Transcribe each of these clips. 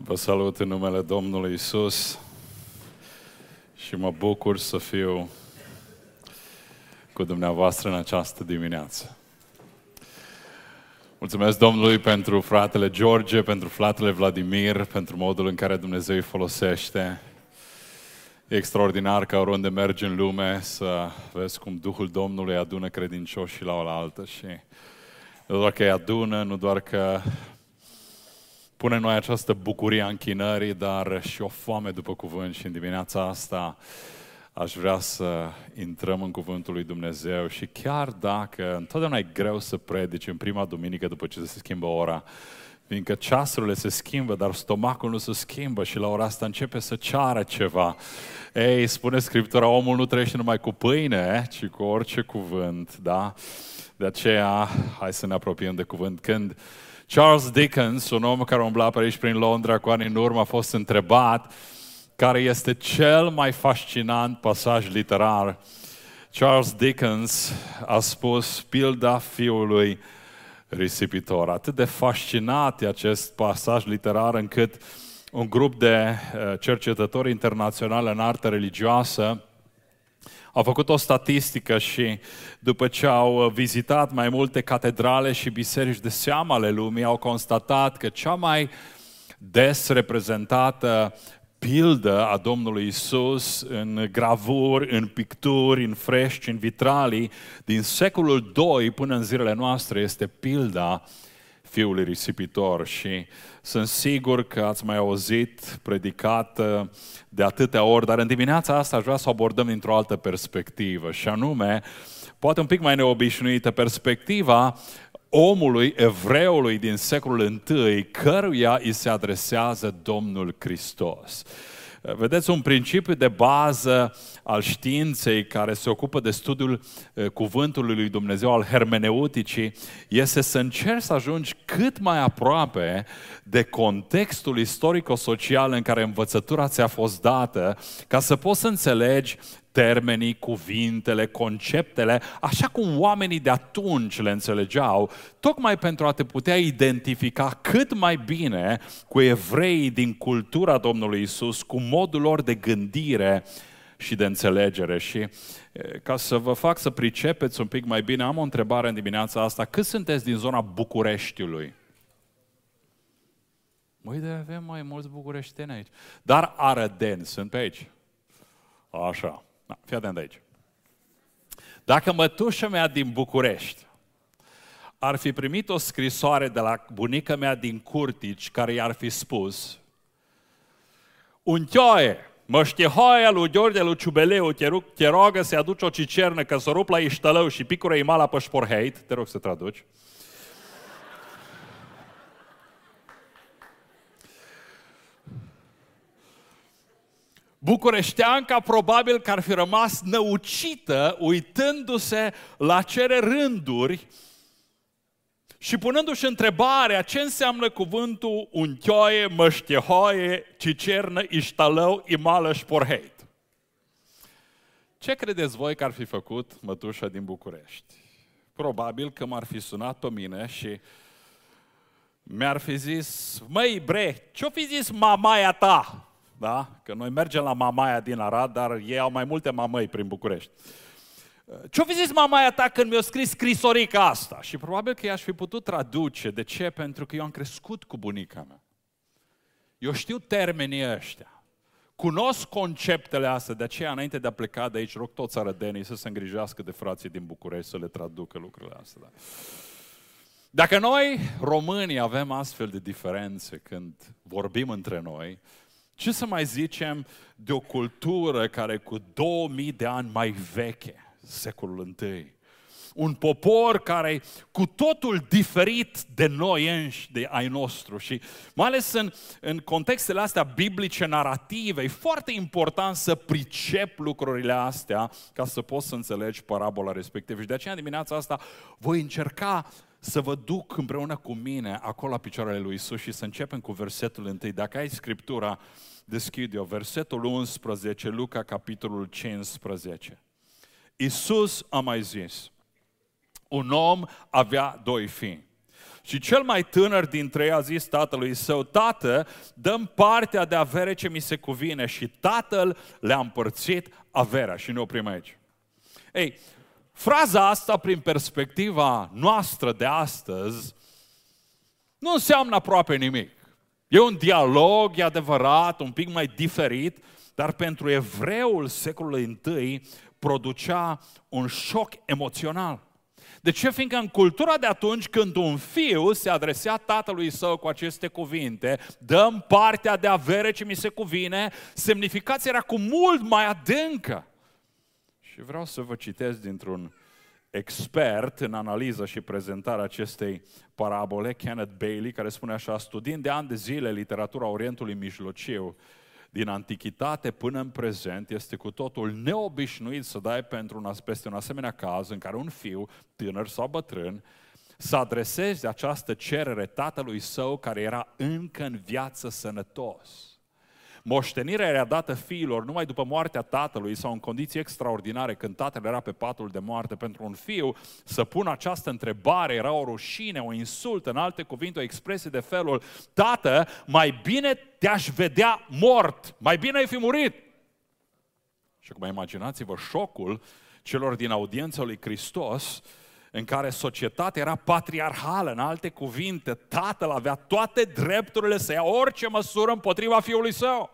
Vă salut în numele Domnului Isus și mă bucur să fiu cu dumneavoastră în această dimineață. Mulțumesc Domnului pentru fratele George, pentru fratele Vladimir, pentru modul în care Dumnezeu îi folosește. E extraordinar că oriunde mergi în lume să vezi cum Duhul Domnului adună credincioșii la oaltă și nu doar că îi adună, nu doar că pune în noi această bucurie a închinării, dar și o foame după cuvânt. Și în dimineața asta aș vrea să intrăm în cuvântul lui Dumnezeu și chiar dacă întotdeauna e greu să predici în prima duminică după ce se schimbă ora, fiindcă ceasurile se schimbă, dar stomacul nu se schimbă și la ora asta începe să ceară ceva. Ei, spune Scriptura, omul nu trăiește numai cu pâine, ci cu orice cuvânt, da? De aceea, hai să ne apropiem de cuvânt. Când Charles Dickens, un om care umbla pe aici prin Londra cu ani în urmă, a fost întrebat care este cel mai fascinant pasaj literar. Charles Dickens a spus pilda fiului risipitor. Atât de fascinat e acest pasaj literar încât un grup de cercetători internaționali în artă religioasă au făcut o statistică și după ce au vizitat mai multe catedrale și biserici de seamă ale lumii, au constatat că cea mai des reprezentată pildă a Domnului Isus în gravuri, în picturi, în frești, în vitralii din secolul II până în zilele noastre este pilda fiului risipitor și sunt sigur că ați mai auzit predicat de atâtea ori, dar în dimineața asta aș vrea să o abordăm dintr-o altă perspectivă și anume, poate un pic mai neobișnuită, perspectiva omului, evreului din secolul I, căruia îi se adresează Domnul Hristos. Vedeți, un principiu de bază al științei care se ocupă de studiul cuvântului lui Dumnezeu, al hermeneuticii, este să încerci să ajungi cât mai aproape de contextul istorico-social în care învățătura ți-a fost dată, ca să poți să înțelegi termenii, cuvintele, conceptele, așa cum oamenii de atunci le înțelegeau, tocmai pentru a te putea identifica cât mai bine cu evreii din cultura Domnului Isus, cu modul lor de gândire și de înțelegere. Și ca să vă fac să pricepeți un pic mai bine, am o întrebare în dimineața asta. Cât sunteți din zona Bucureștiului? Măi, de avem mai mulți bucureșteni aici. Dar arădeni sunt pe aici. Așa. Da, fii atent de aici. Dacă mătușa mea din București ar fi primit o scrisoare de la bunica mea din Curtici care i-ar fi spus: Unchioaie, măștehoaia lui Gheorghe lui Ciubeleu te rogă să-i aduci o cicernă că s-o rup la Iștălău și picură imala pe șporheit, te rog să traduci. Bucureșteanca probabil că ar fi rămas năucită uitându-se la cele rânduri și punându-și întrebarea ce înseamnă cuvântul unchioaie, măștehoaie, cicernă, iștalău, imală, șporheit. Ce credeți voi că ar fi făcut mătușa din București? Probabil că m-ar fi sunat pe mine și mi-ar fi zis: măi bre, ce-o fi zis mamaia ta? Da? Că noi mergem la mamaia din Arad, dar ei au mai multe mamăi prin București. Ce-o fi zis mamaia ta când mi-a scris scrisorica asta? Și probabil că i-aș fi putut traduce. De ce? Pentru că eu am crescut cu bunica mea. Eu știu termenii ăștia. Cunosc conceptele astea. De aceea, înainte de a pleca de aici, rog toți arădenii să se îngrijească de frații din București, să le traducă lucrurile astea. Da? Dacă noi, românii, avem astfel de diferențe când vorbim între noi, ce să mai zicem de o cultură care cu 2000 de ani mai veche, secolul I, un popor care cu totul diferit de noi înși, de ai nostru și mai ales în contextele astea biblice, narrative, e foarte important să pricep lucrurile astea ca să poți să înțelegi parabola respectivă. Și de aceea dimineața asta voi încerca să vă duc împreună cu mine acolo la picioarele lui Isus și să începem cu versetul 1. Dacă ai Scriptura, deschide-o. Versetul 11, Luca, capitolul 15. Isus a mai zis: un om avea doi fii. Și cel mai tânăr dintre ei a zis tatălui său: tată, dă-mi partea de avere ce mi se cuvine. Și tatăl le-a împărțit averea. Și ne oprim aici. Ei, fraza asta, prin perspectiva noastră de astăzi, nu înseamnă aproape nimic. E un dialog, e adevărat, un pic mai diferit, dar pentru evreul secolului I producea un șoc emoțional. De ce? Fiindcă în cultura de atunci, când un fiu se adresea tatălui său cu aceste cuvinte: dă-mi partea de avere ce mi se cuvine, semnificația era cu mult mai adâncă. Și vreau să vă citesc dintr-un expert în analiză și prezentarea acestei parabole, Kenneth Bailey, care spune așa: studiind de ani de zile literatura Orientului Mijlociu, din antichitate până în prezent, este cu totul neobișnuit să dai peste un asemenea caz în care un fiu, tânăr sau bătrân, să adreseze această cerere tatălui său care era încă în viață sănătos. Moștenirea era dată fiilor numai după moartea tatălui sau în condiții extraordinare, când tatăl era pe patul de moarte. Pentru un fiu să pună această întrebare era o rușine, o insultă, în alte cuvinte, o expresie de felul: tată, mai bine te-aș vedea mort, mai bine ai fi murit. Și acum imaginați-vă șocul celor din audiența lui Hristos, în care societatea era patriarhală, în alte cuvinte, tatăl avea toate drepturile să ia orice măsură împotriva fiului său.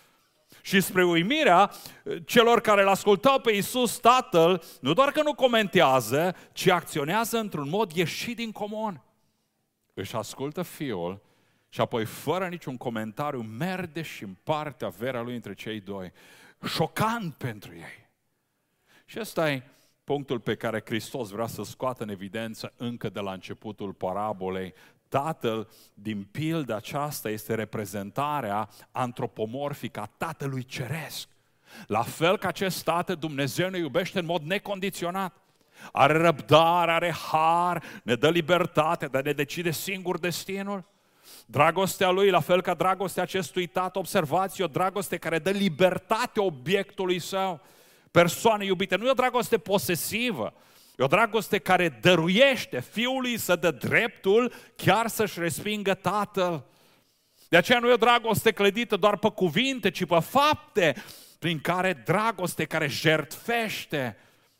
Și spre uimirea celor care îl ascultau pe Iisus, tatăl nu doar că nu comentează, ci acționează într-un mod ieșit din comun. Își ascultă fiul și apoi, fără niciun comentariu, merge și împarte averea lui între cei doi. Șocant pentru ei. Și ăsta e punctul pe care Hristos vrea să scoată în evidență încă de la începutul parabolei. Tatăl din pilda aceasta este reprezentarea antropomorfică a Tatălui Ceresc. La fel ca acest Tată, Dumnezeu ne iubește în mod necondiționat. Are răbdare, are har, ne dă libertate, dar ne decide singur destinul. Dragostea Lui, la fel ca dragostea acestui Tată, observați, o dragoste care dă libertate obiectului Său. Persoane iubite, nu e o dragoste posesivă, e o dragoste care dăruiește Fiului să dă dreptul chiar să-și respingă Tatăl. De aceea nu e o dragoste clădită doar pe cuvinte, ci pe fapte, prin care dragoste care jertfește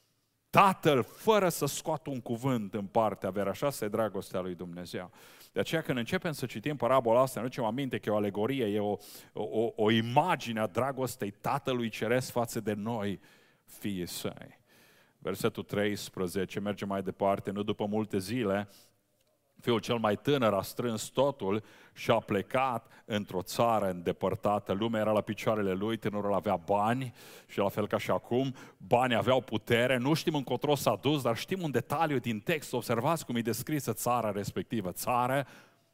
Tatăl fără să scoată un cuvânt în partea averea. Așa este dragostea lui Dumnezeu. De aceea când începem să citim parabola asta, ne ducem aminte că e o alegorie, e o imagine a dragostei Tatălui Ceresc față de noi, fiii Săi. Versetul 13 merge mai departe: nu după multe zile, fiul cel mai tânăr a strâns totul și a plecat într-o țară îndepărtată. Lumea era la picioarele lui, tânărul avea bani și la fel ca și acum, banii aveau putere. Nu știm încotro s-a dus, dar știm un detaliu din text. Observați cum e descrisă țara respectivă, țară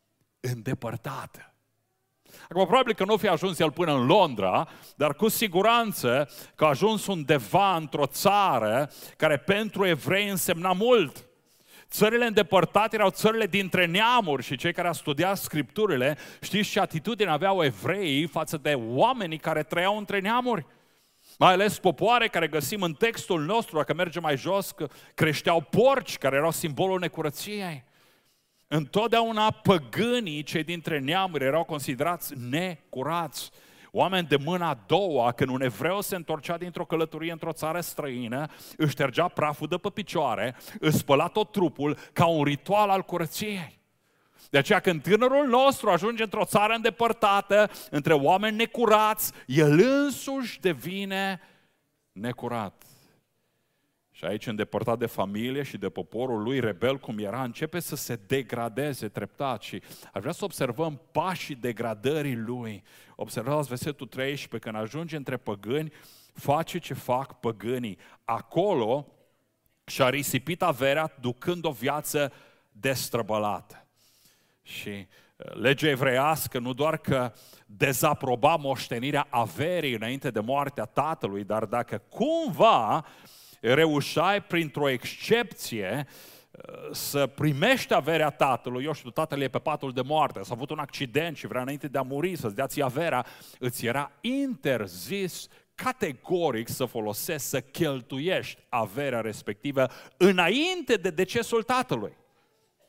îndepărtată. Acum, probabil că nu fi ajuns el până în Londra, dar cu siguranță că a ajuns undeva într-o țară care pentru evrei însemna mult. Țările îndepărtate erau țările dintre neamuri și cei care au studiat Scripturile, știți ce atitudine aveau evreii față de oamenii care trăiau între neamuri? Mai ales popoare care găsim în textul nostru, dacă mergem mai jos, că creșteau porci, care erau simbolul necurăției. Întotdeauna păgânii, cei dintre neamuri, erau considerați necurați. Oameni de mâna a doua, când un evreu se întorcea dintr-o călătorie într-o țară străină, își ștergea praful de pe picioare, își spăla tot trupul ca un ritual al curăției. De aceea când tânărul nostru ajunge într-o țară îndepărtată, între oameni necurați, el însuși devine necurat. Și aici, îndepărtat de familie și de poporul lui, rebel cum era, începe să se degradeze treptat. Și aș vrea să observăm pașii degradării lui. Observați versetul 13, când ajunge între păgâni, face ce fac păgânii. Acolo și-a risipit averea, ducând o viață destrăbălată. Și legea evreiască nu doar că dezaproba moștenirea averii înainte de moartea tatălui, dar dacă cumva reușeai printr-o excepție să primești averea tatălui, eu știu, tatăl e pe patul de moarte, s-a avut un accident și vrea înainte de a muri să-ți dea ție averea, îți era interzis categoric să folosești, să cheltuiești averea respectivă înainte de decesul tatălui.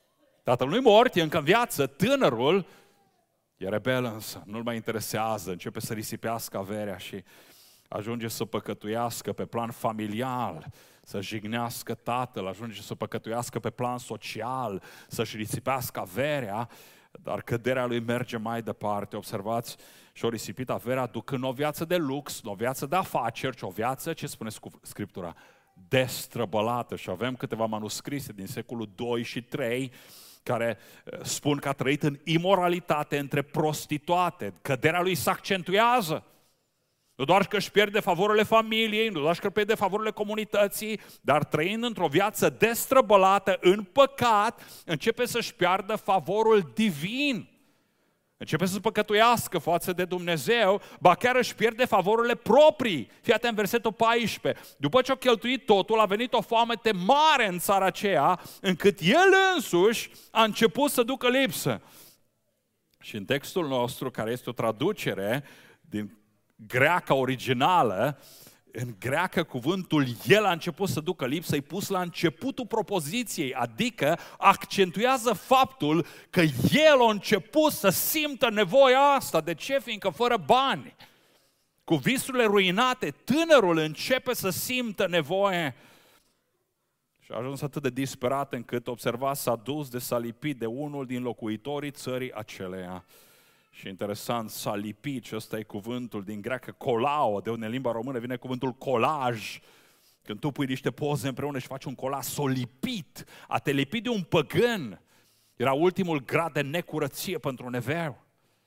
Tatăl nu-i mort, e încă în viață, tânărul e rebel însă, nu-l mai interesează, începe să risipească averea și ajunge să păcătuiască pe plan familial, să jignească tatăl, ajunge să păcătuiască pe plan social, să-și risipească averea, dar căderea lui merge mai departe. Observați, și-o risipit averea ducând o viață de lux, o viață de afaceri, ci o viață, ce spune Scriptura, destrăbălată. Și avem câteva manuscrise din secolul 2 și 3 care spun că a trăit în imoralitate între prostituate. Căderea lui se accentuează. Nu doar că își pierde favorurile familiei, nu doar că își pierde favorurile comunității, dar trăind într-o viață destrăbălată, în păcat, începe să-și piardă favorul divin. Începe să păcătuiască față de Dumnezeu, ba chiar își pierde favorurile proprii. Fii atent, versetul 14. După ce a cheltuit totul, a venit o foamete mare în țara aceea, încât el însuși a început să ducă lipsă. Și în textul nostru, care este o traducere din greaca originală, în greacă cuvântul el a început să ducă lipsă, e pus la începutul propoziției, adică accentuează faptul că el a început să simtă nevoia asta. De ce? Fiindcă fără bani, cu visurile ruinate, tânărul începe să simtă nevoie. Și a ajuns atât de disperat încât, observa, s-a dus de s-a lipit de unul din locuitorii țării aceleia. Și interesant, s-a lipit, și ăsta e cuvântul din greacă colao, de unde în limba română vine cuvântul colaj. Când tu pui niște poze împreună și faci un colaj, s-a lipit, a te lipit de un păgân. Era ultimul grad de necurăție pentru un evreu.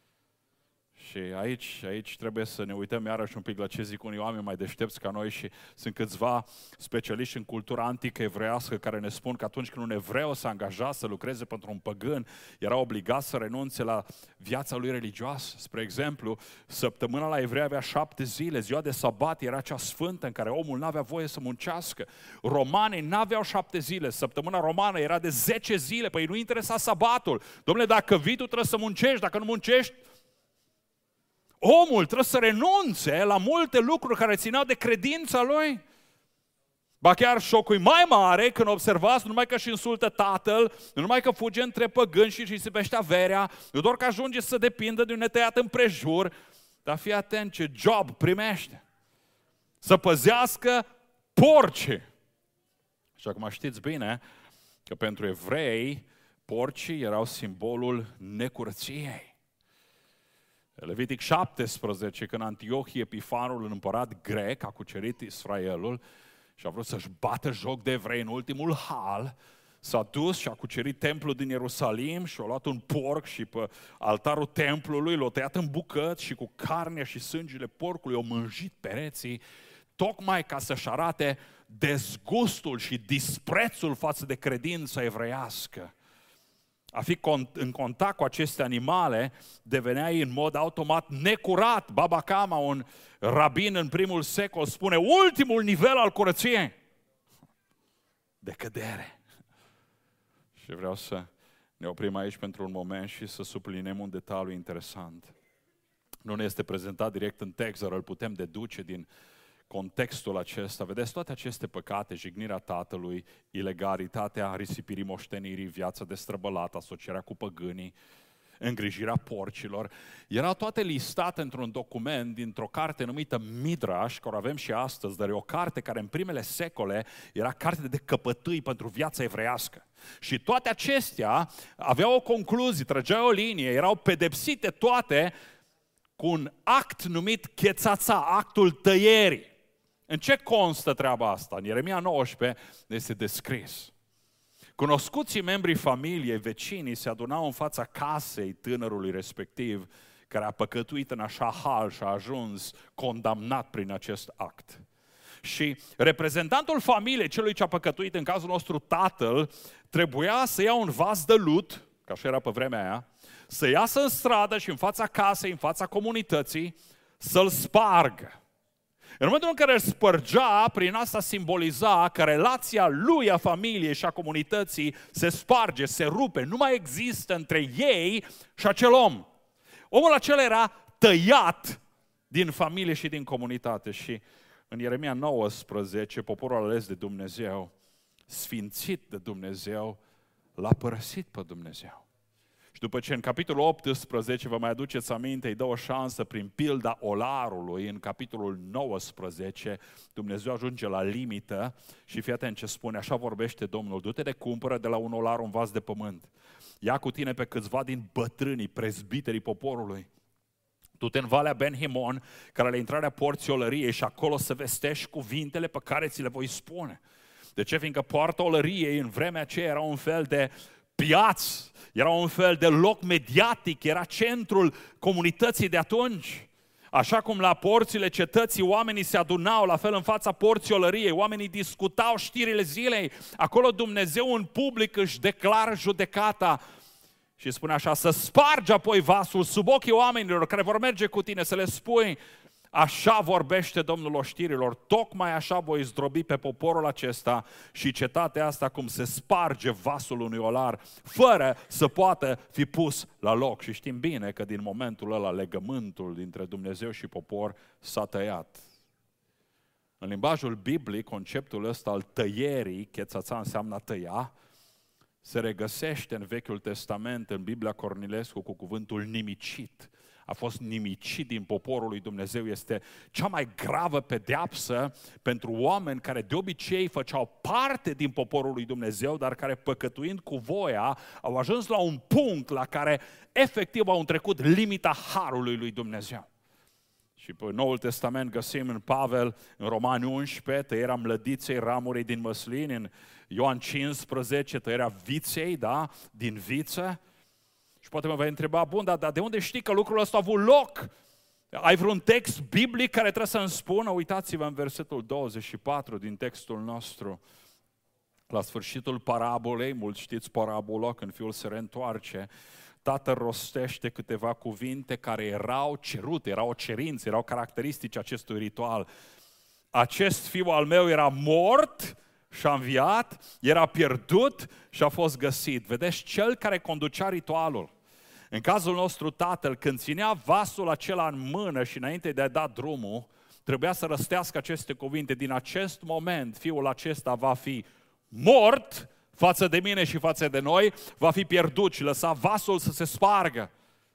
Și aici trebuie să ne uităm iarăși un pic la ce zic unii oameni mai deștepți ca noi și sunt câțiva specialiști în cultura antică evreiască care ne spun că atunci când un evreu s-a angajat să lucreze pentru un păgân, era obligat să renunțe la viața lui religioasă. Spre exemplu, săptămâna la evrei avea 7 zile, ziua de sabat era cea sfântă în care omul n-avea voie să muncească. Romanii n-aveau 7 zile, săptămâna romană era de 10 zile, păi nu interesa sabatul. Dom'le, dacă vii, tu trebuie să muncești, dacă nu muncești, omul trebuie să renunțe la multe lucruri care țineau de credința lui. Ba chiar șocul mai mare când observați, nu numai că își insultă tatăl, nu numai că fuge între păgâni și își risipește averea, nu doar că ajunge să depindă de un netăiat împrejur, dar fii atent ce job primește. Să păzească porci. Și acum știți bine că pentru evrei porcii erau simbolul necurăției. Levitic 17, când Antiohie Epifanul, un împărat grec, a cucerit Israelul și a vrut să-și bată joc de evrei în ultimul hal, s-a dus și a cucerit templul din Ierusalim și a luat un porc și pe altarul templului l-a tăiat în bucăți și cu carnea și sângele porcului au mânjit pereții, tocmai ca să-și arate dezgustul și disprețul față de credința evreiască. A fi în contact cu aceste animale deveneai în mod automat necurat. Baba Kama, un rabin în primul secol, spune ultimul nivel al curăției. Decădere. Și vreau să ne oprim aici pentru un moment și să subliniem un detaliu interesant. Nu ne este prezentat direct în text, dar îl putem deduce din contextul acesta. Vedeți, toate aceste păcate, jignirea tatălui, ilegalitatea risipirii moștenirii, viața destrăbălată, asocierea cu păgânii, îngrijirea porcilor, erau toate listate într-un document dintr-o carte numită Midrash, care o avem și astăzi, dar e o carte care în primele secole era carte de căpătâi pentru viața evreiască. Și toate acestea aveau o concluzie, trăgeau o linie, erau pedepsite toate cu un act numit chețața, actul tăierii. În ce constă treaba asta? În Ieremia 19 este descris. Cunoscuții membrii familiei, vecinii, se adunau în fața casei tânărului respectiv, care a păcătuit în așa hal și a ajuns condamnat prin acest act. Și reprezentantul familiei, celui ce a păcătuit, în cazul nostru tatăl, trebuia să ia un vas de lut, că așa era pe vremea aia, să iasă în stradă și în fața casei, în fața comunității, să-l spargă. În momentul în care îl spărgea, prin asta simboliza că relația lui, a familiei și a comunității se sparge, se rupe, nu mai există între ei și acel om. Omul acela era tăiat din familie și din comunitate. Și în Ieremia 19, poporul ales de Dumnezeu, sfințit de Dumnezeu, l-a părăsit pe Dumnezeu. Și după ce în capitolul 18, vă mai aduceți aminte, îi dă o șansă prin pilda olarului, în capitolul 19, Dumnezeu ajunge la limită și fii atent ce spune, așa vorbește Domnul, du-te de cumpără de la un olar un vas de pământ, ia cu tine pe câțiva din bătrânii, prezbiterii poporului, du-te în Valea Ben Himon, care la intrarea porții olăriei și acolo să vestești cuvintele pe care ți le voi spune. De ce? Fiindcă poarta olăriei în vremea aceea era un fel de piață, era un fel de loc mediatic, era centrul comunității de atunci. Așa cum la porțile cetății oamenii se adunau, la fel în fața porții olăriei, oamenii discutau știrile zilei, acolo Dumnezeu în public își declară judecata și spune așa, să spargi apoi vasul sub ochii oamenilor care vor merge cu tine, să le spui, așa vorbește Domnul oștirilor, tocmai așa voi zdrobi pe poporul acesta și cetatea asta cum se sparge vasul unui olar, fără să poată fi pus la loc. Și știm bine că din momentul ăla legământul dintre Dumnezeu și popor s-a tăiat. În limbajul biblic, conceptul ăsta al tăierii, chețața înseamnă a tăia, se regăsește în Vechiul Testament, în Biblia Cornilescu, cu cuvântul nimicit. A fost nimicit din poporul lui Dumnezeu, este cea mai gravă pedeapsă pentru oameni care de obicei făceau parte din poporul lui Dumnezeu, dar care păcătuind cu voia au ajuns la un punct la care efectiv au trecut limita harului lui Dumnezeu. Și pe Noul Testament găsim în Pavel, în Romani 11, tăierea mlădiței ramurii din măslin, în Ioan 15, tăierea viței, da, din viță. Și poate mă vei întreba, bun, dar de unde știi că lucrul ăsta a avut loc? Ai vreun text biblic care trebuie să-mi spună? Uitați-vă în versetul 24 din textul nostru. La sfârșitul parabolei, mulți știți parabola, când fiul se reîntoarce, tatăl rostește câteva cuvinte care erau cerute, erau o cerință, erau caracteristici acestui ritual. Acest fiu al meu era mort și a înviat, era pierdut și a fost găsit. Vedeți, cel care conducea ritualul. În cazul nostru, tatăl, când ținea vasul acela în mână și înainte de a da drumul, trebuia să răstească aceste cuvinte. Din acest moment, fiul acesta va fi mort față de mine și față de noi, va fi pierdut și lăsa vasul să se spargă.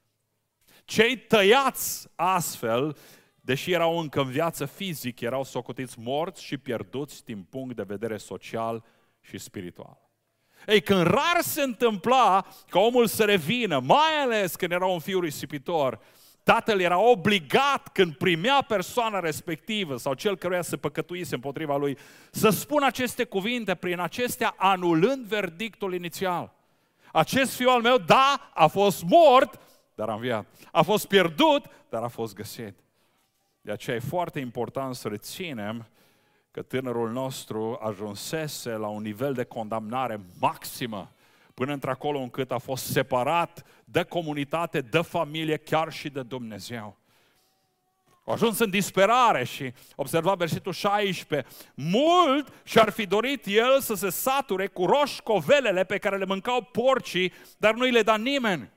Cei tăiați astfel, deși erau încă în viață fizic, erau socotiți morți și pierduți din punct de vedere social și spiritual. Ei, când rar se întâmpla ca omul să revină, mai ales când era un fiu risipitor, tatăl era obligat, când primea persoana respectivă sau cel căruia se păcătuise împotriva lui, să spună aceste cuvinte, prin acestea anulând verdictul inițial. Acest fiu al meu, da, a fost mort, dar a înviat. A fost pierdut, dar a fost găsit. De aceea e foarte important să reținem că tânărul nostru ajunsese la un nivel de condamnare maximă, până într-acolo încât a fost separat de comunitate, de familie, chiar și de Dumnezeu. A ajuns în disperare și observa versetul 16. Mult și-ar fi dorit el să se sature cu roșcovelele pe care le mâncau porcii, dar nu îi le da nimeni.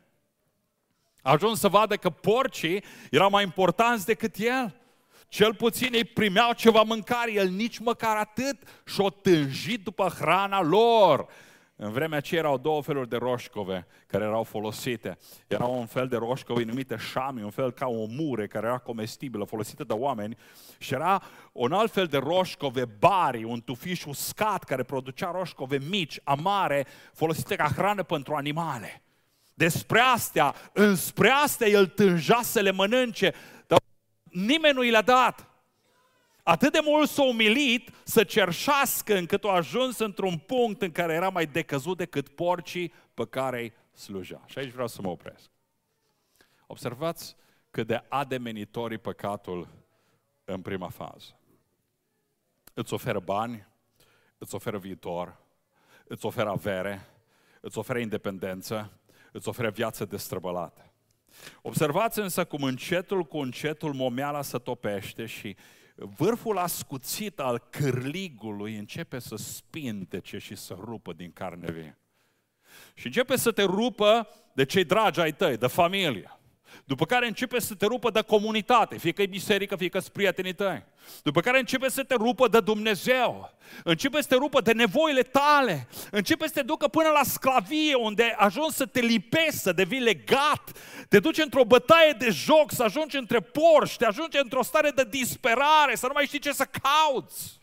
A ajuns să vadă că porcii erau mai importanți decât el. Cel puțin ei primeau ceva mâncare, el nici măcar atât și-o tânjit după hrana lor. În vremea aceea erau două feluri de roșcove care erau folosite. Era un fel de roșcove numită șami, un fel ca o mure care era comestibilă, folosită de oameni, și era un alt fel de roșcove bari, un tufiș uscat care producea roșcove mici, amare, folosite ca hrană pentru animale. Despre astea, înspre astea el tânja să le mănânce, dar nimeni nu i le-a dat. Atât de mult s-a umilit să cerșească încât a ajuns într-un punct în care era mai decăzut decât porcii pe care îi slujea. Și aici vreau să mă opresc. Observați cât de ademenitor e păcatul în prima fază. Îți oferă bani, îți oferă viitor, îți oferă avere, îți oferă independență, îți oferă viață destrăbălată. Observați însă cum încetul cu încetul momeala se topește și vârful ascuțit al cârligului începe să spintece și să rupă din carne vie. Și începe să te rupă de cei dragi ai tăi, de familie. După care începe să te rupă de comunitate, fie că e biserică, fie că sunt prietenii tăi. După care începe să te rupă de Dumnezeu, începe să te rupă de nevoile tale, începe să te ducă până la sclavie, unde ajungi să te lipești, să devii legat, te duci într-o bătaie de joc, să ajungi între porci, te ajungi într-o stare de disperare, să nu mai știi ce să cauți.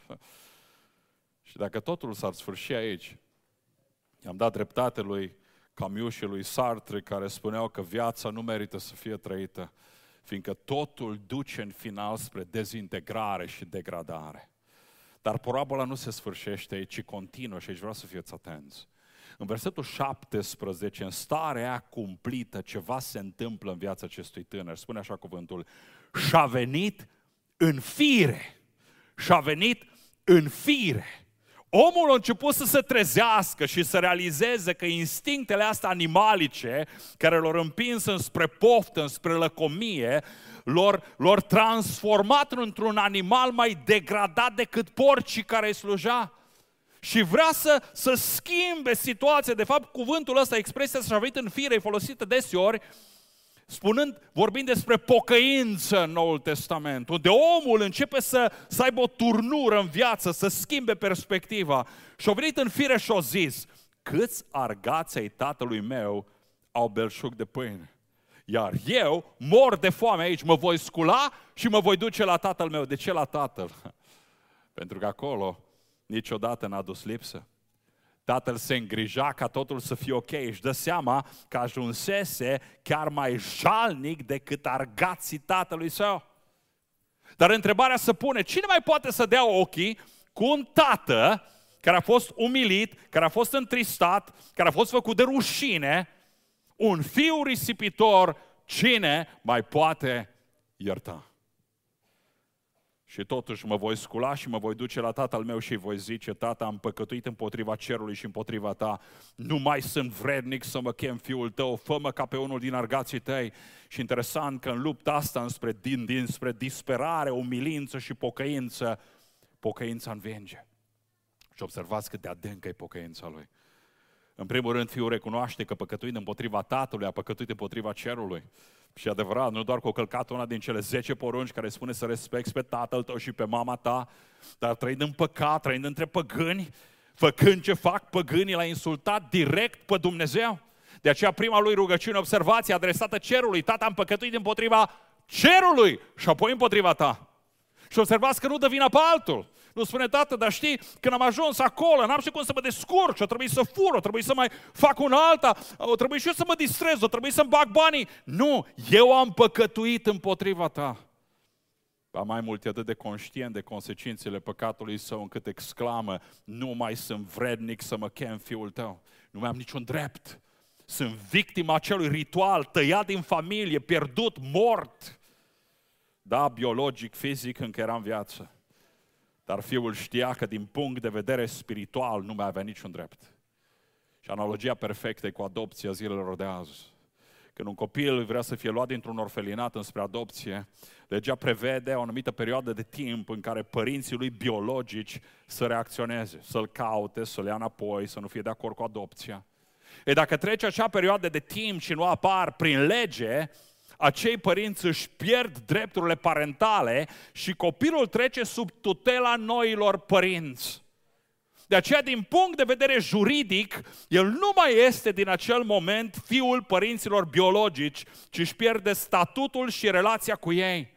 Și dacă totul s-ar sfârși aici, i-am dat dreptate lui Camus și lui Sartre, care spuneau că viața nu merită să fie trăită, fiindcă totul duce în final spre dezintegrare și degradare. Dar parabola nu se sfârșește aici, ci continuă și aici vreau să fiți atenți. În versetul 17, în starea aia cumplită, ceva se întâmplă în viața acestui tânăr. Spune așa cuvântul: și-a venit în fire. Și-a venit în fire. Omul a început să se trezească și să realizeze că instinctele astea animalice, care l-au împins înspre poftă, înspre lăcomie, l-au transformat într-un animal mai degradat decât porcii care îi sluja. Și vrea să schimbe situația. De fapt, cuvântul ăsta, expresia și-a venit în fire, e folosită deseori, vorbind despre pocăință în Noul Testament, unde omul începe să aibă o turnură în viață, să schimbe perspectiva. Și-a venit în fire și-a zis: câți argați ai tatălui meu au belșug de pâine, iar eu mor de foame aici, mă voi scula și mă voi duce la tatăl meu. De ce la tatăl? Pentru că acolo niciodată n-a dus lipsă. Tatăl se îngrija ca totul să fie ok, își dă seama că ajunsese chiar mai jalnic decât argații tatălui său. Dar întrebarea se pune: cine mai poate să dea ochii cu un tată care a fost umilit, care a fost întristat, care a fost făcut de rușine, un fiu risipitor, cine mai poate ierta? Și totuși mă voi scula și mă voi duce la tatăl meu și îi voi zice: tată, am păcătuit împotriva cerului și împotriva ta, nu mai sunt vrednic să mă chem fiul tău, fă-mă ca pe unul din argații tăi. Și interesant că în lupta asta dinspre disperare, umilință și pocăință, pocăința învinge. Și observați cât de adâncă e pocăința lui. În primul rând, fiul recunoaște că păcătuind împotriva tatălui, a păcătuit împotriva cerului. Și adevărat, nu doar că a călcat una din cele 10 porunci care spune să respecti pe tatăl tău și pe mama ta, dar trăind în păcat, trăind între păgâni, făcând ce fac păgânii, l-a insultat direct pe Dumnezeu. De aceea prima lui rugăciune, observație, adresată cerului: tată, am păcătuit împotriva cerului și apoi împotriva ta. Și observați că nu dă vina pe altul. Nu spune: tată, dar știi, când am ajuns acolo, n-am știut cum să mă descurc, o trebuie să fur, o trebuie să mai fac un alta, o trebuie și eu să mă distrez, o trebuie să-mi bag banii. Nu, eu am păcătuit împotriva ta. Ba mai mult, e atât de conștient de consecințele păcatului său, încât exclamă: nu mai sunt vrednic să mă chem fiul tău, nu mai am niciun drept. Sunt victima acelui ritual, tăiat din familie, pierdut, mort. Da, biologic, fizic, încă era în viață. Dar fiul știa că din punct de vedere spiritual nu mai avea niciun drept. Și analogia perfectă e cu adopția zilelor de azi. Când un copil vrea să fie luat dintr-un orfelinat înspre adopție, legea prevede o anumită perioadă de timp în care părinții lui biologici să reacționeze, să-l caute, să-l ia înapoi, să nu fie de acord cu adopția. E dacă trece acea perioadă de timp și nu apar prin lege, acei părinți își pierd drepturile parentale și copilul trece sub tutela noilor părinți. De aceea, din punct de vedere juridic, el nu mai este din acel moment fiul părinților biologici, ci își pierde statutul și relația cu ei.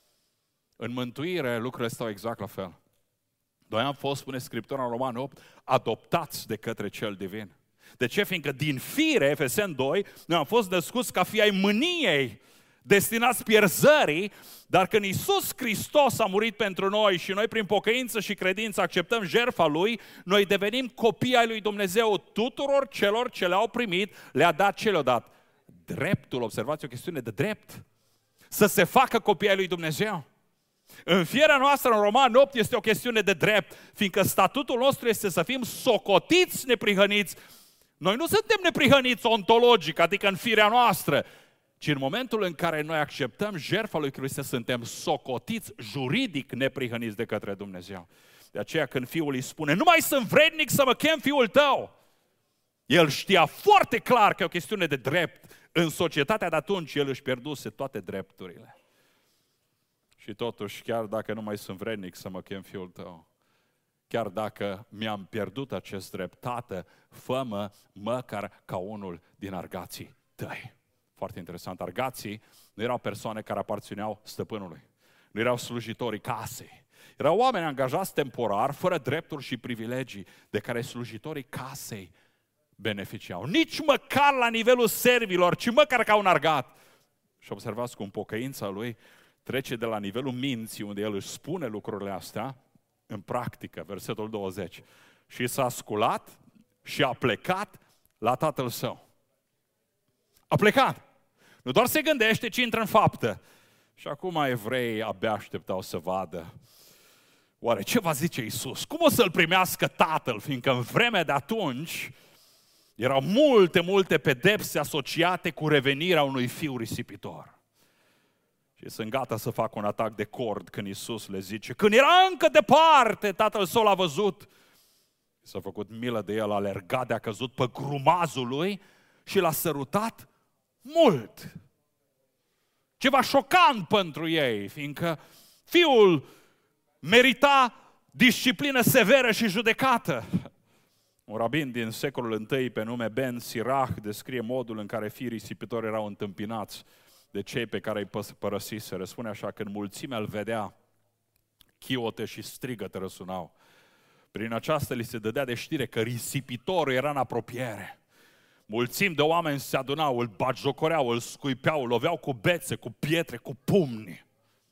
În mântuire, lucrurile stau exact la fel. Noi am fost, spune Scriptura în Roman 8, adoptați de către Cel Divin. De ce? Fiindcă din fire, Efeseni 2, noi am fost născuți ca fii ai mâniei, destinați pierzării, dar când Iisus Hristos a murit pentru noi și noi prin pocăință și credință acceptăm jertfa Lui, noi devenim copii ai lui Dumnezeu. Tuturor celor ce le-au primit, le-a dat ce le-a dat? Dreptul, observați, o chestiune de drept. Să se facă copii ai lui Dumnezeu. În firea noastră, în Roman 8, este o chestiune de drept, fiindcă statutul nostru este să fim socotiți neprihăniți. Noi nu suntem neprihăniți ontologic, adică în firea noastră, ci în momentul în care noi acceptăm jertfa lui Hristos, suntem socotiți juridic neprihăniți de către Dumnezeu. De aceea când Fiul îi spune: nu mai sunt vrednic să mă chem fiul tău, el știa foarte clar că e o chestiune de drept În societatea de atunci el își pierduse toate drepturile. Și totuși, chiar dacă nu mai sunt vrednic să mă chem fiul tău, chiar dacă mi-am pierdut acest drept, Tată, fă-mă măcar ca unul din argații tăi. Foarte interesant, argații nu erau persoane care aparțineau stăpânului, nu erau slujitorii casei. Erau oameni angajați temporar, fără drepturi și privilegii, de care slujitorii casei beneficiau. Nici măcar la nivelul servilor, ci măcar ca un argat. Și observați cum pocăința lui trece de la nivelul minții, unde el își spune lucrurile astea, în practică, versetul 20. Și s-a sculat și a plecat la tatăl său. A plecat. Nu doar se gândește, ci intră în faptă. Și acum evreii abia așteptau să vadă. Oare ce va zice Iisus? Cum o să-L primească Tatăl? Fiindcă în vremea de atunci erau multe pedepse asociate cu revenirea unui fiu risipitor. Și sunt gata să facă un atac de cord când Iisus le zice, când era încă departe, Tatăl său l-a văzut. S-a făcut milă de el, a alergat, de a căzut pe grumazul lui și l-a sărutat mult. Ceva șocant pentru ei, fiindcă fiul merita disciplină severă și judecată. Un rabin din secolul I pe nume Ben Sirach descrie modul în care fiii risipitori erau întâmpinați de cei pe care îi părăsiseră. Spune așa, când mulțimea îl vedea, chiote și strigăte răsunau. Prin aceasta li se dădea de știre că risipitorul era în apropiere. Mulțimi de oameni se adunau, îl batjocoreau, îl scuipeau, îl loveau cu bețe, cu pietre, cu pumni.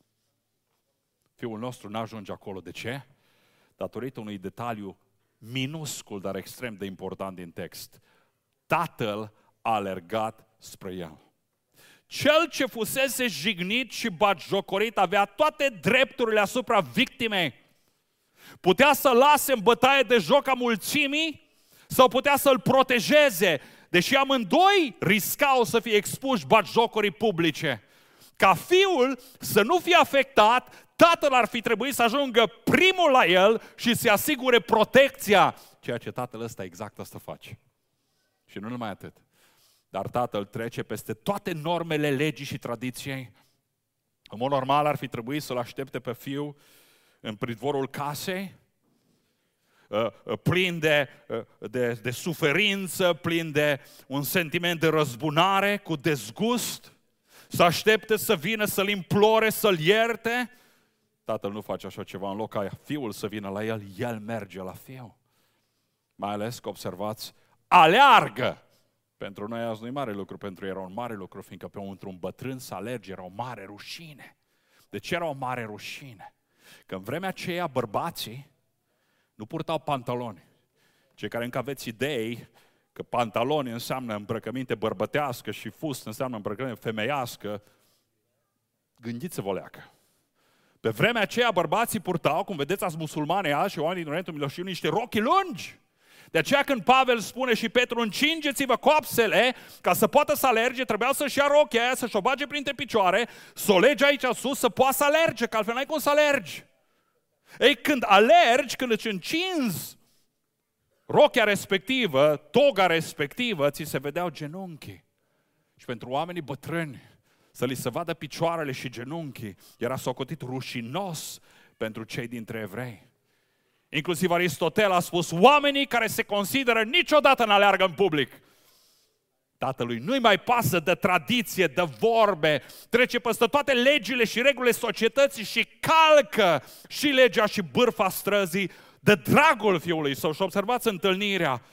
Fiul nostru n-ajunge acolo. De ce? Datorită unui detaliu minuscul, dar extrem de important din text. Tatăl a alergat spre el. Cel ce fusese jignit și batjocorit avea toate drepturile asupra victimei. Putea să lase în bătaie de joc a mulțimii sau putea să-l protejeze, deși amândoi riscau să fie expuși batjocorii publice. Ca fiul să nu fie afectat, tatăl ar fi trebuit să ajungă primul la el și să-i asigure protecția, ceea ce tatăl ăsta exact asta face. Și nu numai atât, dar tatăl trece peste toate normele legii și tradiției. În mod normal ar fi trebuit să-l aștepte pe fiul în pridvorul casei, plin de suferință, plin de un sentiment de răzbunare, cu dezgust, să aștepte să vină, să-l implore, să-l ierte. Tatăl nu face așa ceva, în loc ca fiul să vină la el, el merge la fiul. Mai ales că, observați, aleargă. Pentru noi azi nu e mare lucru, pentru ei era un mare lucru, fiindcă pentru un bătrân să alerge era o mare rușine. De ce era o mare rușine? Că în vremea aceea bărbații nu purtau pantaloni. Cei care încă aveți idei că pantaloni înseamnă îmbrăcăminte bărbătească și fust înseamnă îmbrăcăminte femeiască, gândiți-vă leacă. Pe vremea aceea bărbații purtau, cum vedeți azi musulmani azi și oamenii din Orientul Mijlociu, niște rochi lungi. De aceea când Pavel spune și Petru, încingeți-vă coapsele, ca să poată să alerge, trebuia să-și ia rochia aia, să-și o bage printre picioare, să o lege aici sus, să poată să alerge, că altfel n-ai cum să alergi. Ei, când alergi, când îți încinzi rochia respectivă, toga respectivă, ți se vedeau genunchii. Și pentru oamenii bătrâni, să li se vadă picioarele și genunchii, era socotit rușinos pentru cei dintre evrei. Inclusiv Aristotel a spus, oamenii care se consideră niciodată n-aleargă în public. Tatălui nu-i mai pasă de tradiție, de vorbe, trece peste toate legile și regulile societății și calcă și legea și bârfa străzii de dragul fiului său. Și observați întâlnirea.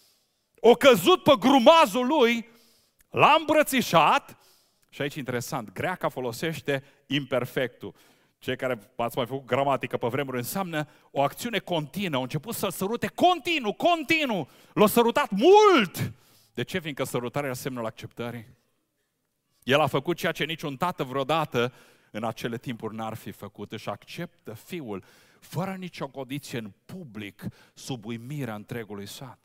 O căzut pe grumazul lui, l-a îmbrățișat și aici interesant, greaca folosește imperfectul. Cei care ați mai făcut gramatică pe vremuri înseamnă o acțiune continuă. Au început să sărute continuu. L-a sărutat mult. De ce? Fiindcă sărutarea era semnul acceptării. El a făcut ceea ce niciun tată vreodată în acele timpuri n-ar fi făcut. Își acceptă fiul fără nicio condiție în public, sub uimirea întregului sat.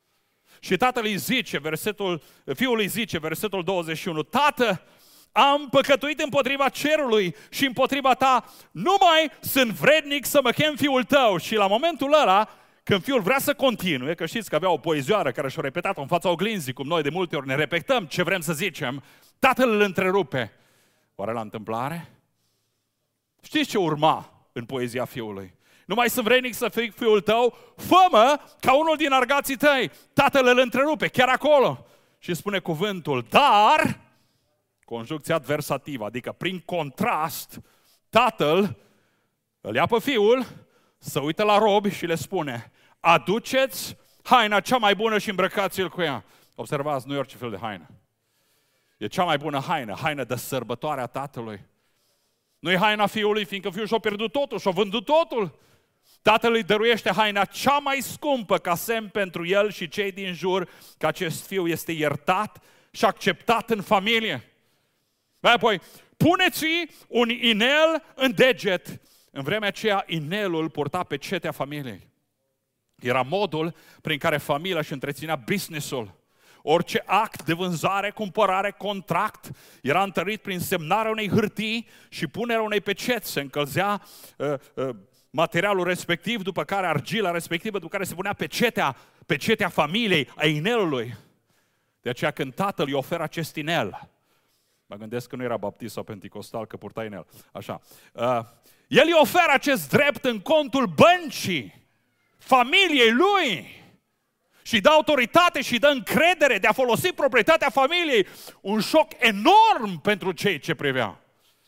Și tatăl îi zice, fiul îi zice, versetul 21, Tată, am păcătuit împotriva cerului și împotriva ta, nu mai sunt vrednic să mă chem fiul tău. Și la momentul ăla, când fiul vrea să continue, că știți că avea o poezioară care și-o repetat în fața oglinzii, cum noi de multe ori ne repetăm ce vrem să zicem, tatăl îl întrerupe. Oare la întâmplare? Știți ce urma în poezia fiului? Nu mai sunt vrednic să fii fiul tău? Fă-mă ca unul din argații tăi. Tatăl îl întrerupe, chiar acolo. Și spune cuvântul, dar, conjuncție adversativă, adică prin contrast, tatăl îl ia pe fiul, se uită la robi și le spune, aduceți haina cea mai bună și îmbrăcați-l cu ea. Observați, nu e orice fel de haină. E cea mai bună haină de sărbătoare a tatălui. Nu e haina fiului, fiindcă fiul și-a pierdut totul, și-a vândut totul. Tatăl îi dăruiește haina cea mai scumpă ca semn pentru el și cei din jur că acest fiu este iertat și acceptat în familie. Mai apoi, puneți-i un inel în deget. În vremea aceea, inelul purta pecetea familiei. Era modul prin care familia își întreținea business-ul. Orice act de vânzare, cumpărare, contract era întărit prin semnarea unei hârtii și punerea unei peceți. Se încălzea materialul respectiv, după care argila respectivă, după care se punea pecetea familiei, a inelului. De aceea când tatăl îi oferă acest inel, mă gândesc că nu era baptist sau penticostal, că purta inel, așa, el îi oferă acest drept în contul băncii familiei lui și dă autoritate și dă încredere de a folosi proprietatea familiei. Un șoc enorm pentru cei ce priveau.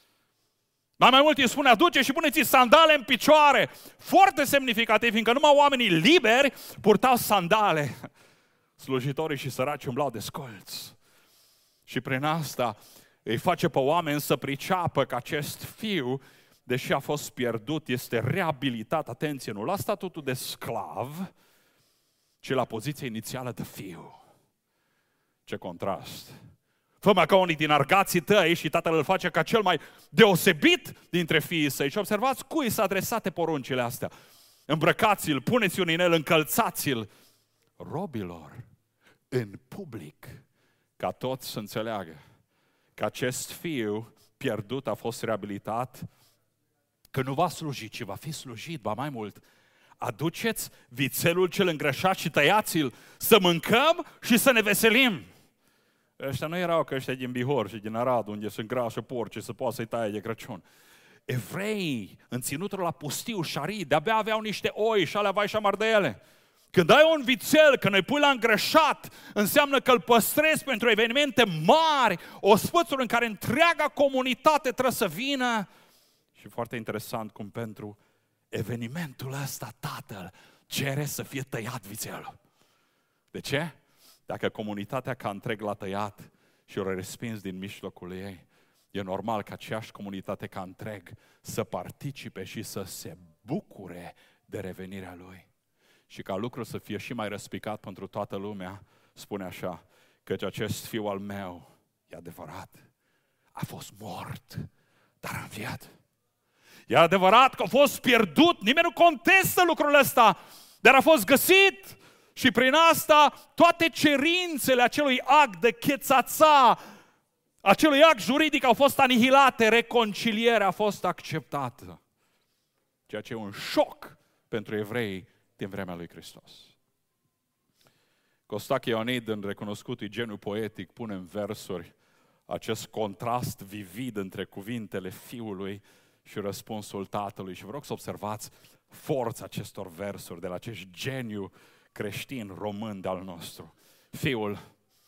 Mai mult îi spune, aduce și puneți sandale în picioare. Foarte semnificativ, fiindcă numai oamenii liberi purtau sandale. Slujitorii și săraci umblau descolți. Și prin asta îi face pe oameni să priceapă că acest fiu, deși a fost pierdut, este reabilitat, atenție, nu la statutul de sclav, ci la poziția inițială de fiu. Ce contrast! Fă-mă ca unii din argații tăi și tatăl îl face ca cel mai deosebit dintre fiii săi. Și observați cui s-a adresate poruncile astea. Îmbrăcați-l, puneți un inel, încălțați-l robilor în public, ca toți să înțeleagă că acest fiu pierdut a fost reabilitat, că nu va sluji, ci va fi slujit, ba mai mult. Aduceți vițelul cel îngrășat și tăiați-l, să mâncăm și să ne veselim. Ăștia nu erau că ăștia din Bihor și din Arad, unde se îngrașă porci și se poate să-i taie de Crăciun. Evrei, în ținutul la pustiu, șarii, de-abia aveau niște oi și alea vai și amar de ele. Când ai un vițel, când îi pui la îngrășat, înseamnă că îl păstrezi pentru evenimente mari, o spățură în care întreaga comunitate trebuie să vină. Și foarte interesant cum pentru evenimentul ăsta tatăl cere să fie tăiat vițelul. De ce? Dacă comunitatea ca întreg l-a tăiat și o respins din mijlocul ei, e normal ca aceeași comunitate ca întreg să participe și să se bucure de revenirea lui. Și ca lucrul să fie și mai răspicat pentru toată lumea, spune așa, căci acest fiu al meu, e adevărat, a fost mort, dar a înviat. E adevărat că a fost pierdut, nimeni nu contestă lucrul ăsta, dar a fost găsit. Și prin asta toate cerințele acelui act de chețața, acelui act juridic au fost anihilate, reconcilierea a fost acceptată. Ceea ce e un șoc pentru evrei din vremea lui Hristos. Costache Ionid, în recunoscutul geniu poetic, pune în versuri acest contrast vivid între cuvintele fiului și răspunsul tatălui. Și vă rog să observați forța acestor versuri de la acest geniu creștin român de-al nostru. Fiul,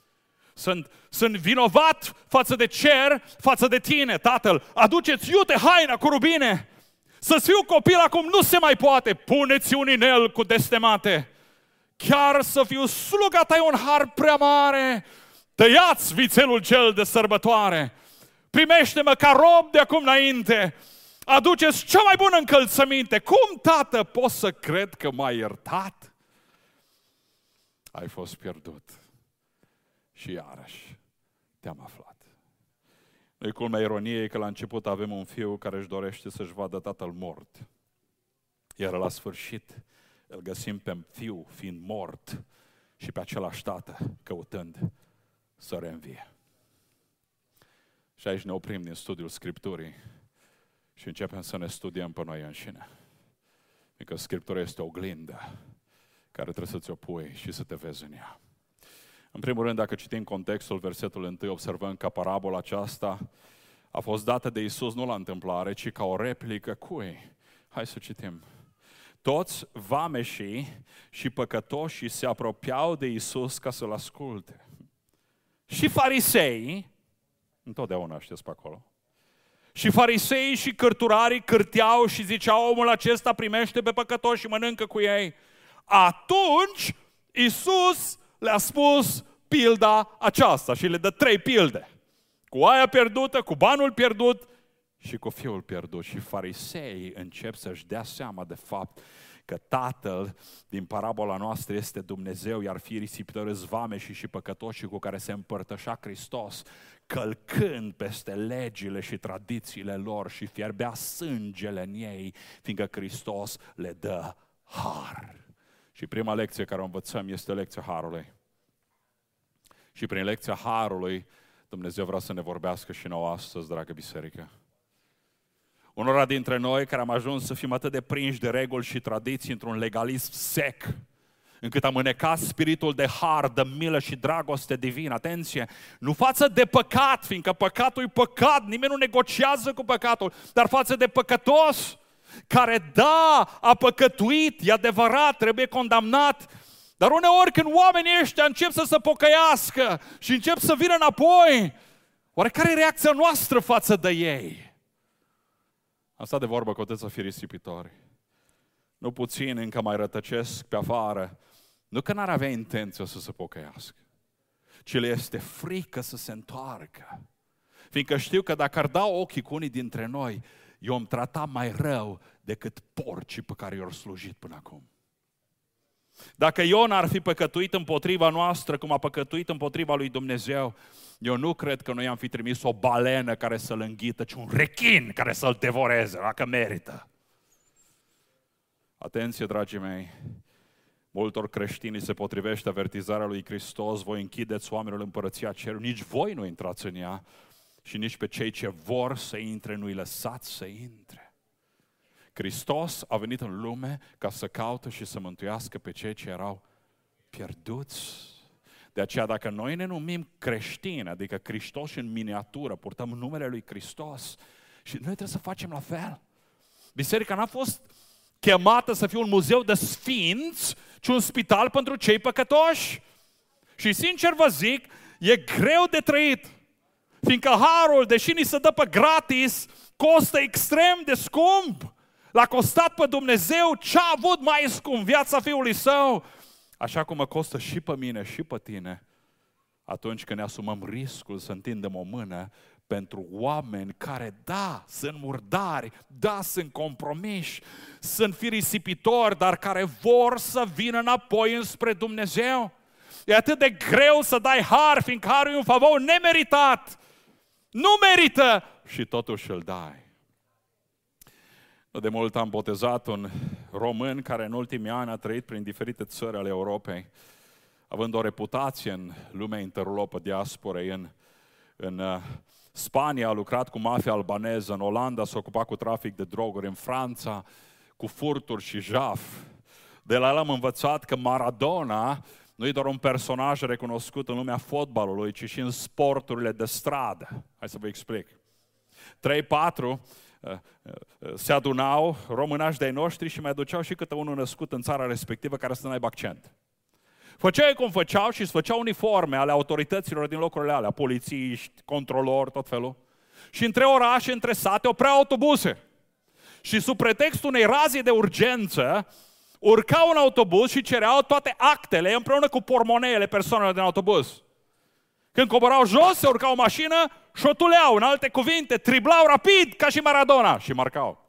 sunt vinovat față de cer, față de tine, tatăl. Aduceți iute haina cu rubine. Să-ți fiu copil acum nu se mai poate. Puneți un inel cu destemate. Chiar să fiu sluga ta e un har prea mare. Tăiați vițelul cel de sărbătoare. Primește-mă ca rob de acum înainte. Aduceți cea mai bună încălțăminte. Cum, tată, pot să cred că m-ai iertat? Ai fost pierdut. Și iarăși te-am aflat. Nu-i culmea ironiei că la început avem un fiu care își dorește să-și vadă tatăl mort. Iar la sfârșit îl găsim pe fiu fiind mort și pe același tată căutând să reînvie. Și aici ne oprim din studiul Scripturii și începem să ne studiem pe noi înșine. Pentru că Scriptura este oglindă care trebuie să ți-o pui și să te vezi în ea. În primul rând, dacă citim contextul, versetul 1, observăm că parabola aceasta a fost dată de Iisus nu la întâmplare, ci ca o replică cui? Hai să citim. Toți vameșii și păcătoșii se apropiau de Iisus ca să-L asculte. Și fariseii, întotdeauna știți pe acolo, și fariseii și cărturarii cârteau și ziceau, omul acesta primește pe păcătoși și mănâncă cu ei. Atunci Iisus le-a spus pilda aceasta și le dă 3 pilde. Cu oaia pierdută, cu banul pierdut și cu fiul pierdut. Și fariseii încep să-și dea seama de fapt că Tatăl din parabola noastră este Dumnezeu, iar fiii risipitori sunt vameșii și păcătoșii cu care se împărtășea Hristos, călcând peste legile și tradițiile lor și fierbea sângele în ei, fiindcă Hristos le dă har. Și prima lecție care o învățăm este lecția harului. Și prin lecția harului, Dumnezeu vrea să ne vorbească și nouă astăzi, dragă biserică. Unora dintre noi care am ajuns să fim atât de prinși de reguli și tradiții într-un legalism sec, încât am înecat spiritul de har, de milă și dragoste divină. Atenție, nu față de păcat, fiindcă păcatul e păcat, nimeni nu negociază cu păcatul, dar față de păcătos, care da, a păcătuit, e adevărat, trebuie condamnat. Dar uneori când oamenii ăștia încep să se pocăiască și încep să vină înapoi, oare care e reacția noastră față de ei? Am stat de vorbă cu atâția fii risipitori. Nu puțin încă mai rătăcesc pe afară. Nu că n-ar avea intenția să se pocăiască, ci le este frică să se întoarcă. Fiindcă știu că dacă ar da ochii cu unii dintre noi, eu am tratat mai rău decât porcii pe care i-au slujit până acum. Dacă Iona ar fi păcătuit împotriva noastră, cum a păcătuit împotriva lui Dumnezeu, eu nu cred că noi am fi trimis o balenă care să-l înghită, ci un rechin care să-l devoreze, dacă merită. Atenție, dragii mei, multor creștini se potrivește avertizarea lui Hristos, voi închideți oamenilor împărăția cerului, nici voi nu intrați în ea și nici pe cei ce vor să intre nu-i lăsați să intre. Hristos a venit în lume ca să caute și să mântuiască pe cei ce erau pierduți. De aceea dacă noi ne numim creștini, adică Hristos în miniatură, purtăm numele lui Hristos și noi trebuie să facem la fel. Biserica n-a fost chemată să fie un muzeu de sfinți, ci un spital pentru cei păcătoși. Și sincer vă zic, e greu de trăit. Fiindcă harul, deși ni se dă pe gratis, costă extrem de scump. L-a costat pe Dumnezeu ce-a avut mai scump, viața Fiului Său. Așa cum mă costă și pe mine și pe tine atunci când ne asumăm riscul să întindem o mână pentru oameni care, da, sunt murdari, da, sunt compromiși, sunt firisipitori, dar care vor să vină înapoi înspre Dumnezeu. E atât de greu să dai har, fiindcă harul e un favor nemeritat. Nu merită și totuși îl dai. Nu de mult am botezat un român care în ultimii ani a trăit prin diferite țări ale Europei, având o reputație în lumea interlopă diasporei. În Spania a lucrat cu mafia albaneză, în Olanda s-a ocupat cu trafic de droguri, în Franța cu furturi și jaf. De la el am învățat că Maradona nu e doar un personaj recunoscut în lumea fotbalului, ci și în sporturile de stradă. Hai să vă explic. 3-4 se adunau românași de-ai noștri și mai aduceau și câte unul născut în țara respectivă care să n-aibă accent. Făceau cum făceau și îți făceau uniforme ale autorităților din locurile alea, polițiști, controlori, tot felul. Și între orașe, între sate, opreau autobuse. Și sub pretextul unei razii de urgență, urcau în autobuz și cereau toate actele împreună cu pormoneele persoanelor din autobuz. Când coborau jos, se urcau o mașină și o tuleau, în alte cuvinte, triblau rapid ca și Maradona și marcau.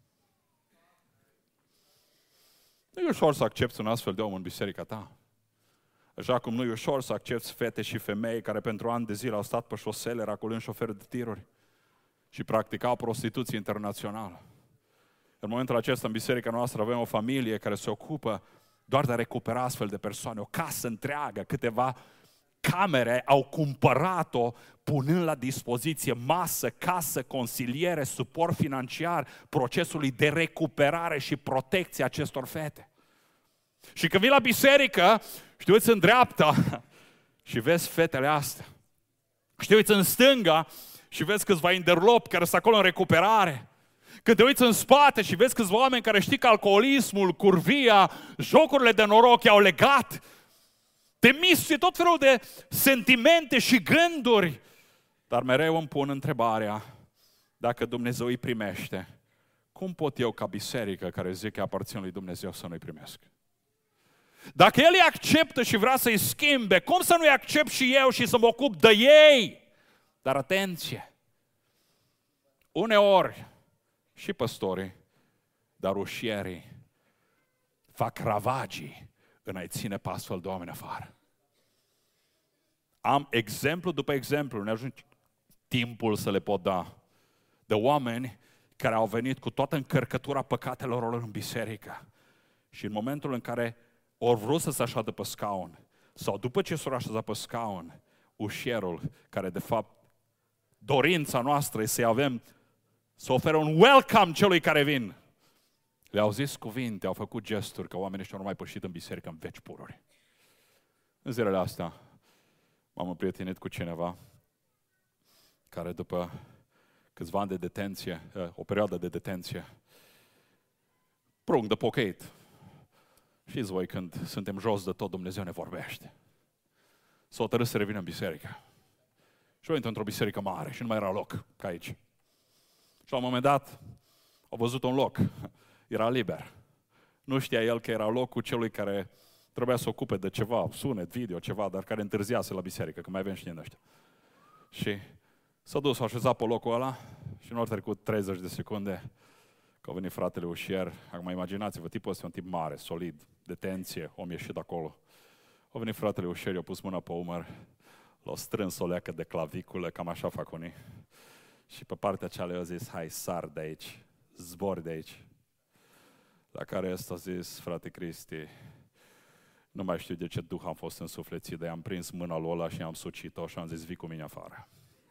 Nu e ușor să accepți un astfel de om în biserica ta. Așa cum nu e ușor să accepți fete și femei care pentru ani de zile au stat pe șosele racolând șoferi de tiruri și practicau prostituție internațională. În momentul acesta, în biserica noastră, avem o familie care se ocupă doar de a recupera astfel de persoane, o casă întreagă, câteva camere au cumpărat-o, punând la dispoziție masă, casă, consiliere, suport financiar procesului de recuperare și protecție acestor fete. Și când vii la biserică și te uiți în dreapta și vezi fetele astea. Și te uiți în stânga și vezi câțiva interlopi care sunt acolo în recuperare. Când te uiți în spate și vezi câțiva oameni care știi că alcoolismul, curvia, jocurile de noroc i-au legat, te mistuie tot felul de sentimente și gânduri. Dar mereu îmi pun întrebarea, dacă Dumnezeu îi primește, cum pot eu ca biserică care zic că aparțin lui Dumnezeu să nu-i primesc? Dacă El îi acceptă și vrea să-i schimbe, cum să nu-i accept și eu și să mă ocup de ei? Dar atenție! Uneori, și păstorii, dar ușierii fac ravagii în a-i ține pe astfel de oameni afară. Am exemplu după exemplu, ne ajunge timpul să le pot da, de oameni care au venit cu toată încărcătura păcatelor lor în biserică și în momentul în care au vrut să se așadă pe scaun sau după ce s-au așezat pe scaun, ușierul, care de fapt dorința noastră e să avem, să oferă un welcome celui care vin, le-au zis cuvinte, au făcut gesturi că oamenii ăștia nu mai pășit în biserică în veci pururi. În zilele astea m-am împrietenit cu cineva care după câțiva ani de detenție, o perioadă de detenție, prung de pocăit. Știți voi, când suntem jos de tot, Dumnezeu ne vorbește. S-a hotărât să revină în biserică. Și eu intru într-o biserică mare și nu mai era loc ca aici. Și la un moment dat a văzut un loc. Era liber. Nu știa el că era locul celui care trebuia să ocupe de ceva, sunet, video, ceva, dar care întârziase la biserică, că mai avem și din ăștia. Și s-a dus, s-a așezat pe locul ăla și nu a trecut 30 de secunde că a venit fratele ușier. Acum imaginați-vă, tipul ăsta e un tip mare, solid, detenție, om ieșit de acolo. A venit fratele ușier, i-a pus mâna pe umăr, l-a strâns o leacă de claviculă, cam așa fac unii. Și pe partea cealaltă i-a zis, hai, sar de aici, zbor de aici. La care ăsta a zis, frate Cristi, nu mai știu de ce duh am fost însuflețit, dar i-am prins mâna lui ăla și i-am sucit-o și am zis, vii cu mine afară.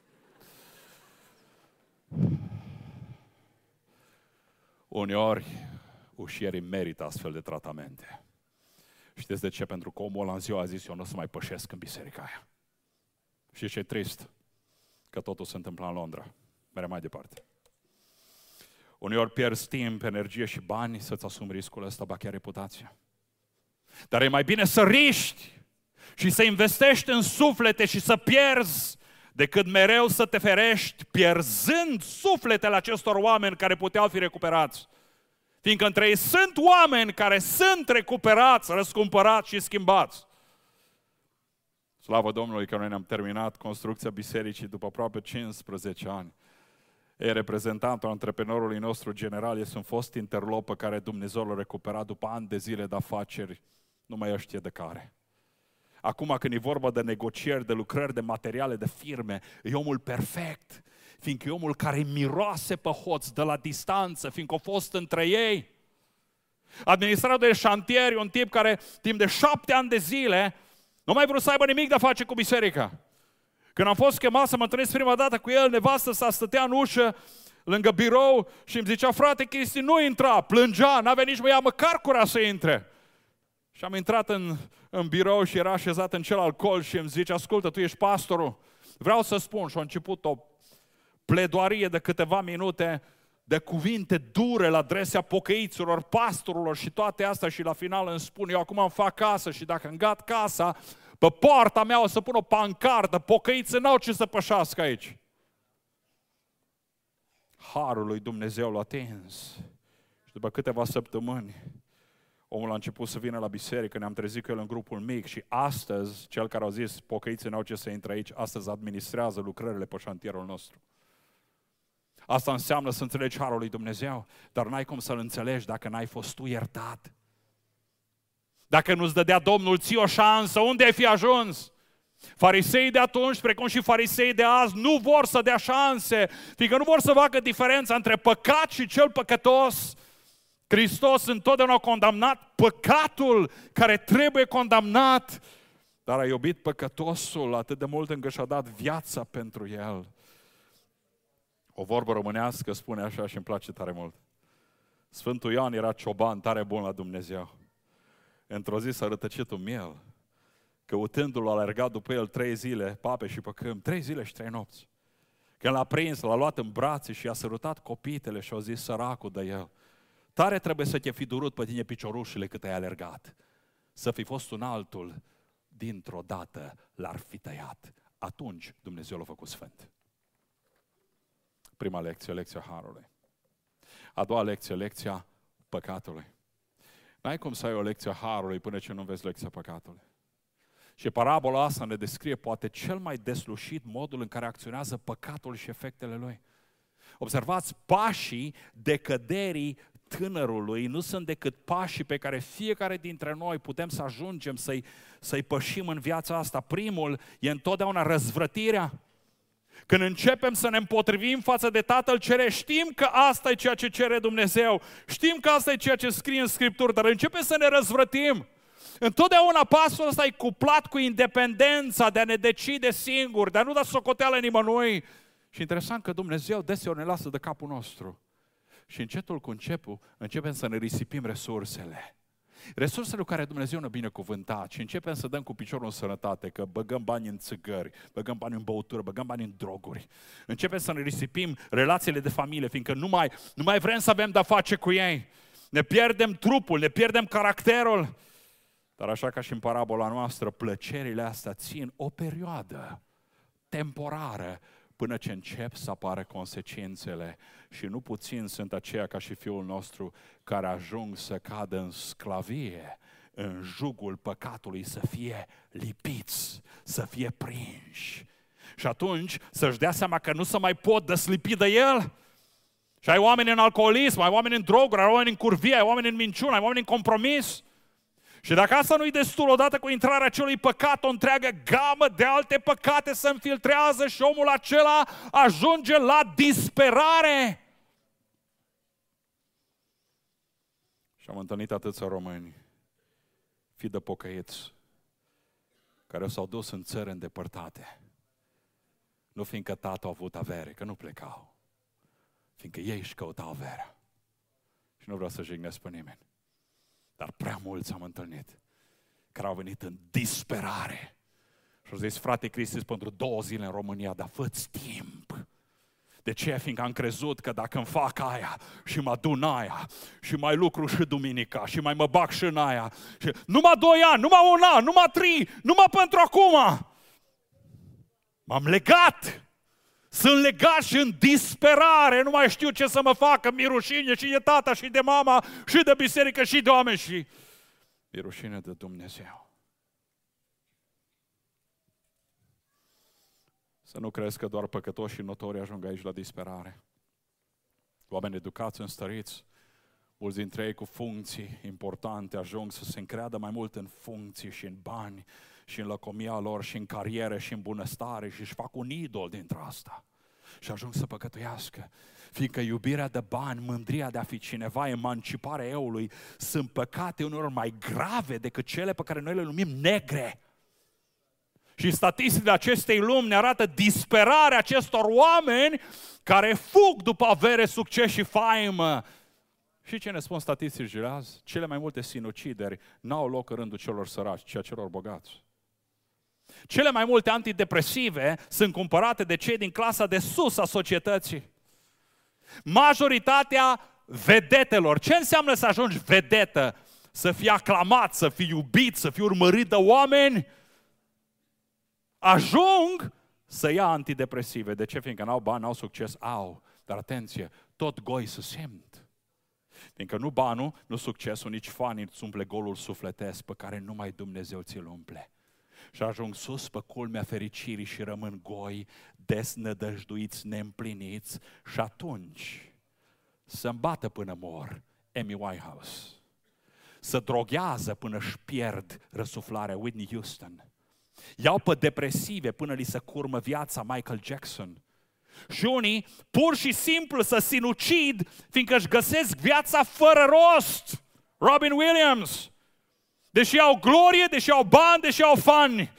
Uneori, ușierii merită astfel de tratamente. Știți de ce? Pentru că omul ăla în ziua a zis, eu nu o să mai pășesc în biserica aia. Și ce e trist? Că totul se întâmplă în Londra. Mereu mai departe. Uneori pierzi timp, energie și bani să-ți asumi riscul ăsta, ba chiar reputația. Dar e mai bine să riști și să investești în suflete și să pierzi decât mereu să te ferești pierzând sufletele acestor oameni care puteau fi recuperați. Fiindcă între ei sunt oameni care sunt recuperați, răscumpărați și schimbați. Slavă Domnului că noi ne-am terminat construcția bisericii după aproape 15 ani. Reprezentantul antreprenorului nostru general este un fost interlop pe care Dumnezeu l-a recuperat după ani de zile de afaceri, nu mai știe de care. Acum când e vorba de negocieri, de lucrări, de materiale, de firme, e omul perfect, fiindcă e omul care miroase pe hoț de la distanță, fiindcă a fost între ei. Administratorul de șantier e un tip care timp de 7 ani de zile nu mai vrut să aibă nimic de a face cu biserica. Când am fost chemat să mă întâlnesc prima dată cu el, nevastă sa stătea în ușă lângă birou și îmi zicea, frate Cristi, nu intra, plângea, n-avea nici măcar curaj să intre. Și am intrat în birou și era așezat în celălalt colț și îmi zice, ascultă, tu ești pastorul, vreau să spun, și a început o pledoarie de câteva minute de cuvinte dure la adresa pocăiților, pastorilor și toate astea și la final îmi spun, eu acum îmi fac casă și dacă îmi gat casa, pe poarta mea o să pun o pancardă, pocăiții n-au ce să pășească aici. Harul lui Dumnezeu l-a atins. Și după câteva săptămâni, omul a început să vină la biserică, ne-am trezit cu el în grupul mic și astăzi, cel care a zis, pocăiții n-au ce să intre aici, astăzi administrează lucrările pe șantierul nostru. Asta înseamnă să înțelegi harul lui Dumnezeu, dar n-ai cum să-l înțelegi dacă n-ai fost tu iertat. Dacă nu-ți dădea Domnul ție o șansă, unde ai fi ajuns? Fariseii de atunci, precum și fariseii de azi, nu vor să dea șanse, fiindcă nu vor să facă diferența între păcat și cel păcătos. Hristos întotdeauna a condamnat păcatul care trebuie condamnat, dar a iubit păcătosul atât de mult încât și-a dat viața pentru el. O vorbă românească spune așa și îmi place tare mult. Sfântul Ioan era cioban tare bun la Dumnezeu. Într-o zi s-a rătăcit un miel. Căutându-l, a alergat după el 3 zile, pape și pe câmp, 3 zile și 3 nopți. Când l-a prins, l-a luat în brațe și i-a sărutat copitele și a zis, săracul de el, tare trebuie să te fi durut pe tine piciorușile cât ai alergat. Să fi fost un altul, dintr-o dată l-ar fi tăiat. Atunci Dumnezeu l-a făcut sfânt. Prima lecție, lecția harului. A doua lecție, lecția păcatului. N-ai cum să ai o lecție a harului până ce nu înveți lecția păcatului. Și parabola asta ne descrie poate cel mai deslușit modul în care acționează păcatul și efectele lui. Observați, pașii decăderii tânărului nu sunt decât pașii pe care fiecare dintre noi putem să ajungem să-i pășim în viața asta. Primul e întotdeauna răzvrătirea. Când începem să ne împotrivim față de Tatăl Ceresc, știm că asta e ceea ce cere Dumnezeu, știm că asta e ceea ce scrie în Scripturi, dar începem să ne răzvrătim. Întotdeauna pasul ăsta e cuplat cu independența de a ne decide singuri, de a nu da socoteală nimănui. Și interesant că Dumnezeu deseori ne lasă de capul nostru. Și încetul cu începem să ne risipim resursele. Resursele cu care Dumnezeu ne-a binecuvântat și începem să dăm cu piciorul în sănătate, că băgăm bani în țigări, băgăm bani în băutură, băgăm bani în droguri. Începem să ne risipim relațiile de familie, fiindcă nu mai vrem să avem de-a face cu ei. Ne pierdem trupul, ne pierdem caracterul. Dar așa ca și în parabola noastră, plăcerile astea țin o perioadă temporară până ce încep să apară consecințele. Și nu puțin sunt aceia ca și fiul nostru care ajung să cadă în sclavie, în jugul păcatului, să fie lipiți, să fie prinși. Și atunci să-și dea seama că nu se mai pot deslipi de el. Și ai oameni în alcoolism, ai oameni în droguri, ai oameni în curvie, ai oameni în minciună, ai oameni în compromis. Și dacă asta nu-i destul, odată cu intrarea acelui păcat, o întreagă gamă de alte păcate se înfiltrează și omul acela ajunge la disperare. Și am întâlnit atâția români, fii de pocăiți, care s-au dus în țări îndepărtate. Nu fiindcă tata a avut avere, că nu plecau, fiindcă ei își căutau averea. Și nu vreau să jignesc pe nimeni. Dar prea mulți am întâlnit care au venit în disperare. Și au zis, frate Cristi, pentru 2 zile în România, dar fă-ți timp. De ce? Fiindcă am crezut că dacă îmi fac aia și mă adun aia și mai lucru și duminica și mai mă bag și în aia, și numai 2 ani, numai 1 an, numai 3, numai pentru acum. M-am legat. Sunt legat și în disperare, nu mai știu ce să mă facă, mi-e rușine și de tata și de mama și de biserică și de oameni și mi-e rușine de Dumnezeu. Să nu crezi că doar păcătoși și notori ajung aici la disperare. Oameni educați, înstăriți, mulți dintre ei cu funcții importante ajung să se încreadă mai mult în funcții și în bani și în lăcomia lor și în carieră și în bunăstare și își fac un idol dintre asta. Și ajung să păcătuiască. Fiindcă iubirea de bani, mândria de a fi cineva, emanciparea eului, sunt păcate uneori mai grave decât cele pe care noi le numim negre. Și statisticile acestei lumi ne arată disperarea acestor oameni care fug după avere, succes și faimă. Și ce ne spun statisticile azi? Cele mai multe sinucideri n-au loc în rândul celor săraci, ci a celor bogați. Cele mai multe antidepresive sunt cumpărate de cei din clasa de sus a societății. Majoritatea vedetelor. Ce înseamnă să ajungi vedetă? Să fii aclamat, să fii iubit, să fii urmărit de oameni. Ajung să ia antidepresive. De ce? Fiindcă n-au bani, n-au succes, au. Dar atenție, tot goi se simt. Fiindcă nu banul, nu succesul, nici fanii îți umple golul sufletesc pe care numai Dumnezeu ți-l umple. Și ajung sus pe culmea fericirii și rămân goi, desnădăjduiți, neîmpliniți și atunci să îmbată până mor Amy Winehouse. Să droghează până își pierd răsuflarea Whitney Houston. Iau pe depresive până li se curmă viața Michael Jackson. Și unii pur și simplu să sinucid fiindcă își găsesc viața fără rost. Robin Williams. Deși au glorie, deși au bani, deși au fani.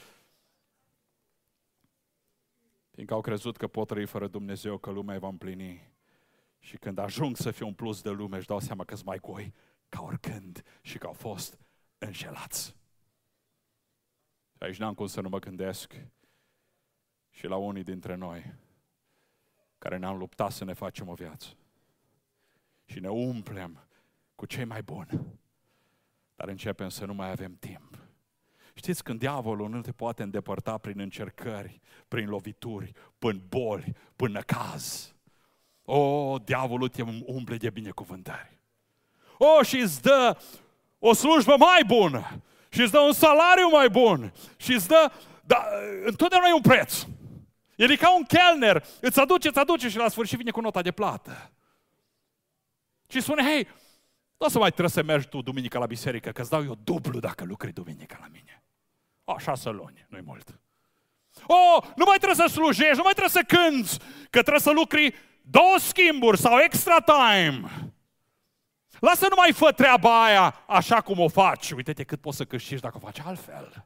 Fiindcă au crezut că pot trăi fără Dumnezeu, că lumea îi va împlini. Și când ajung să fie un plus de lume, își dau seama că-s mai goi ca oricând și că au fost înșelați. Și aici n-am cum să nu mă gândesc și la unii dintre noi care ne-am luptat să ne facem o viață. Și ne umplem cu cei mai buni. Dar începem să nu mai avem timp. Știți, când diavolul nu te poate îndepărta prin încercări, prin lovituri, până boli, până caz. Diavolul te umple de binecuvântări. Și îți dă o slujbă mai bună. Și îți dă un salariu mai bun. Și îți dă... Dar întotdeauna e un preț. El e ca un chelner. Îți aduce și la sfârșit vine cu nota de plată. Și spune, hei, nu o să mai trebuie să mergi tu duminica la biserică, că îți dau eu dublu dacă lucri duminica la mine. 6 luni, nu-i mult. Nu mai trebuie să slujești, nu mai trebuie să cânți, că trebuie să lucri 2 schimburi sau extra time. Lasă, nu mai fă treaba aia așa cum o faci. Uite-te cât poți să câștigi dacă o faci altfel.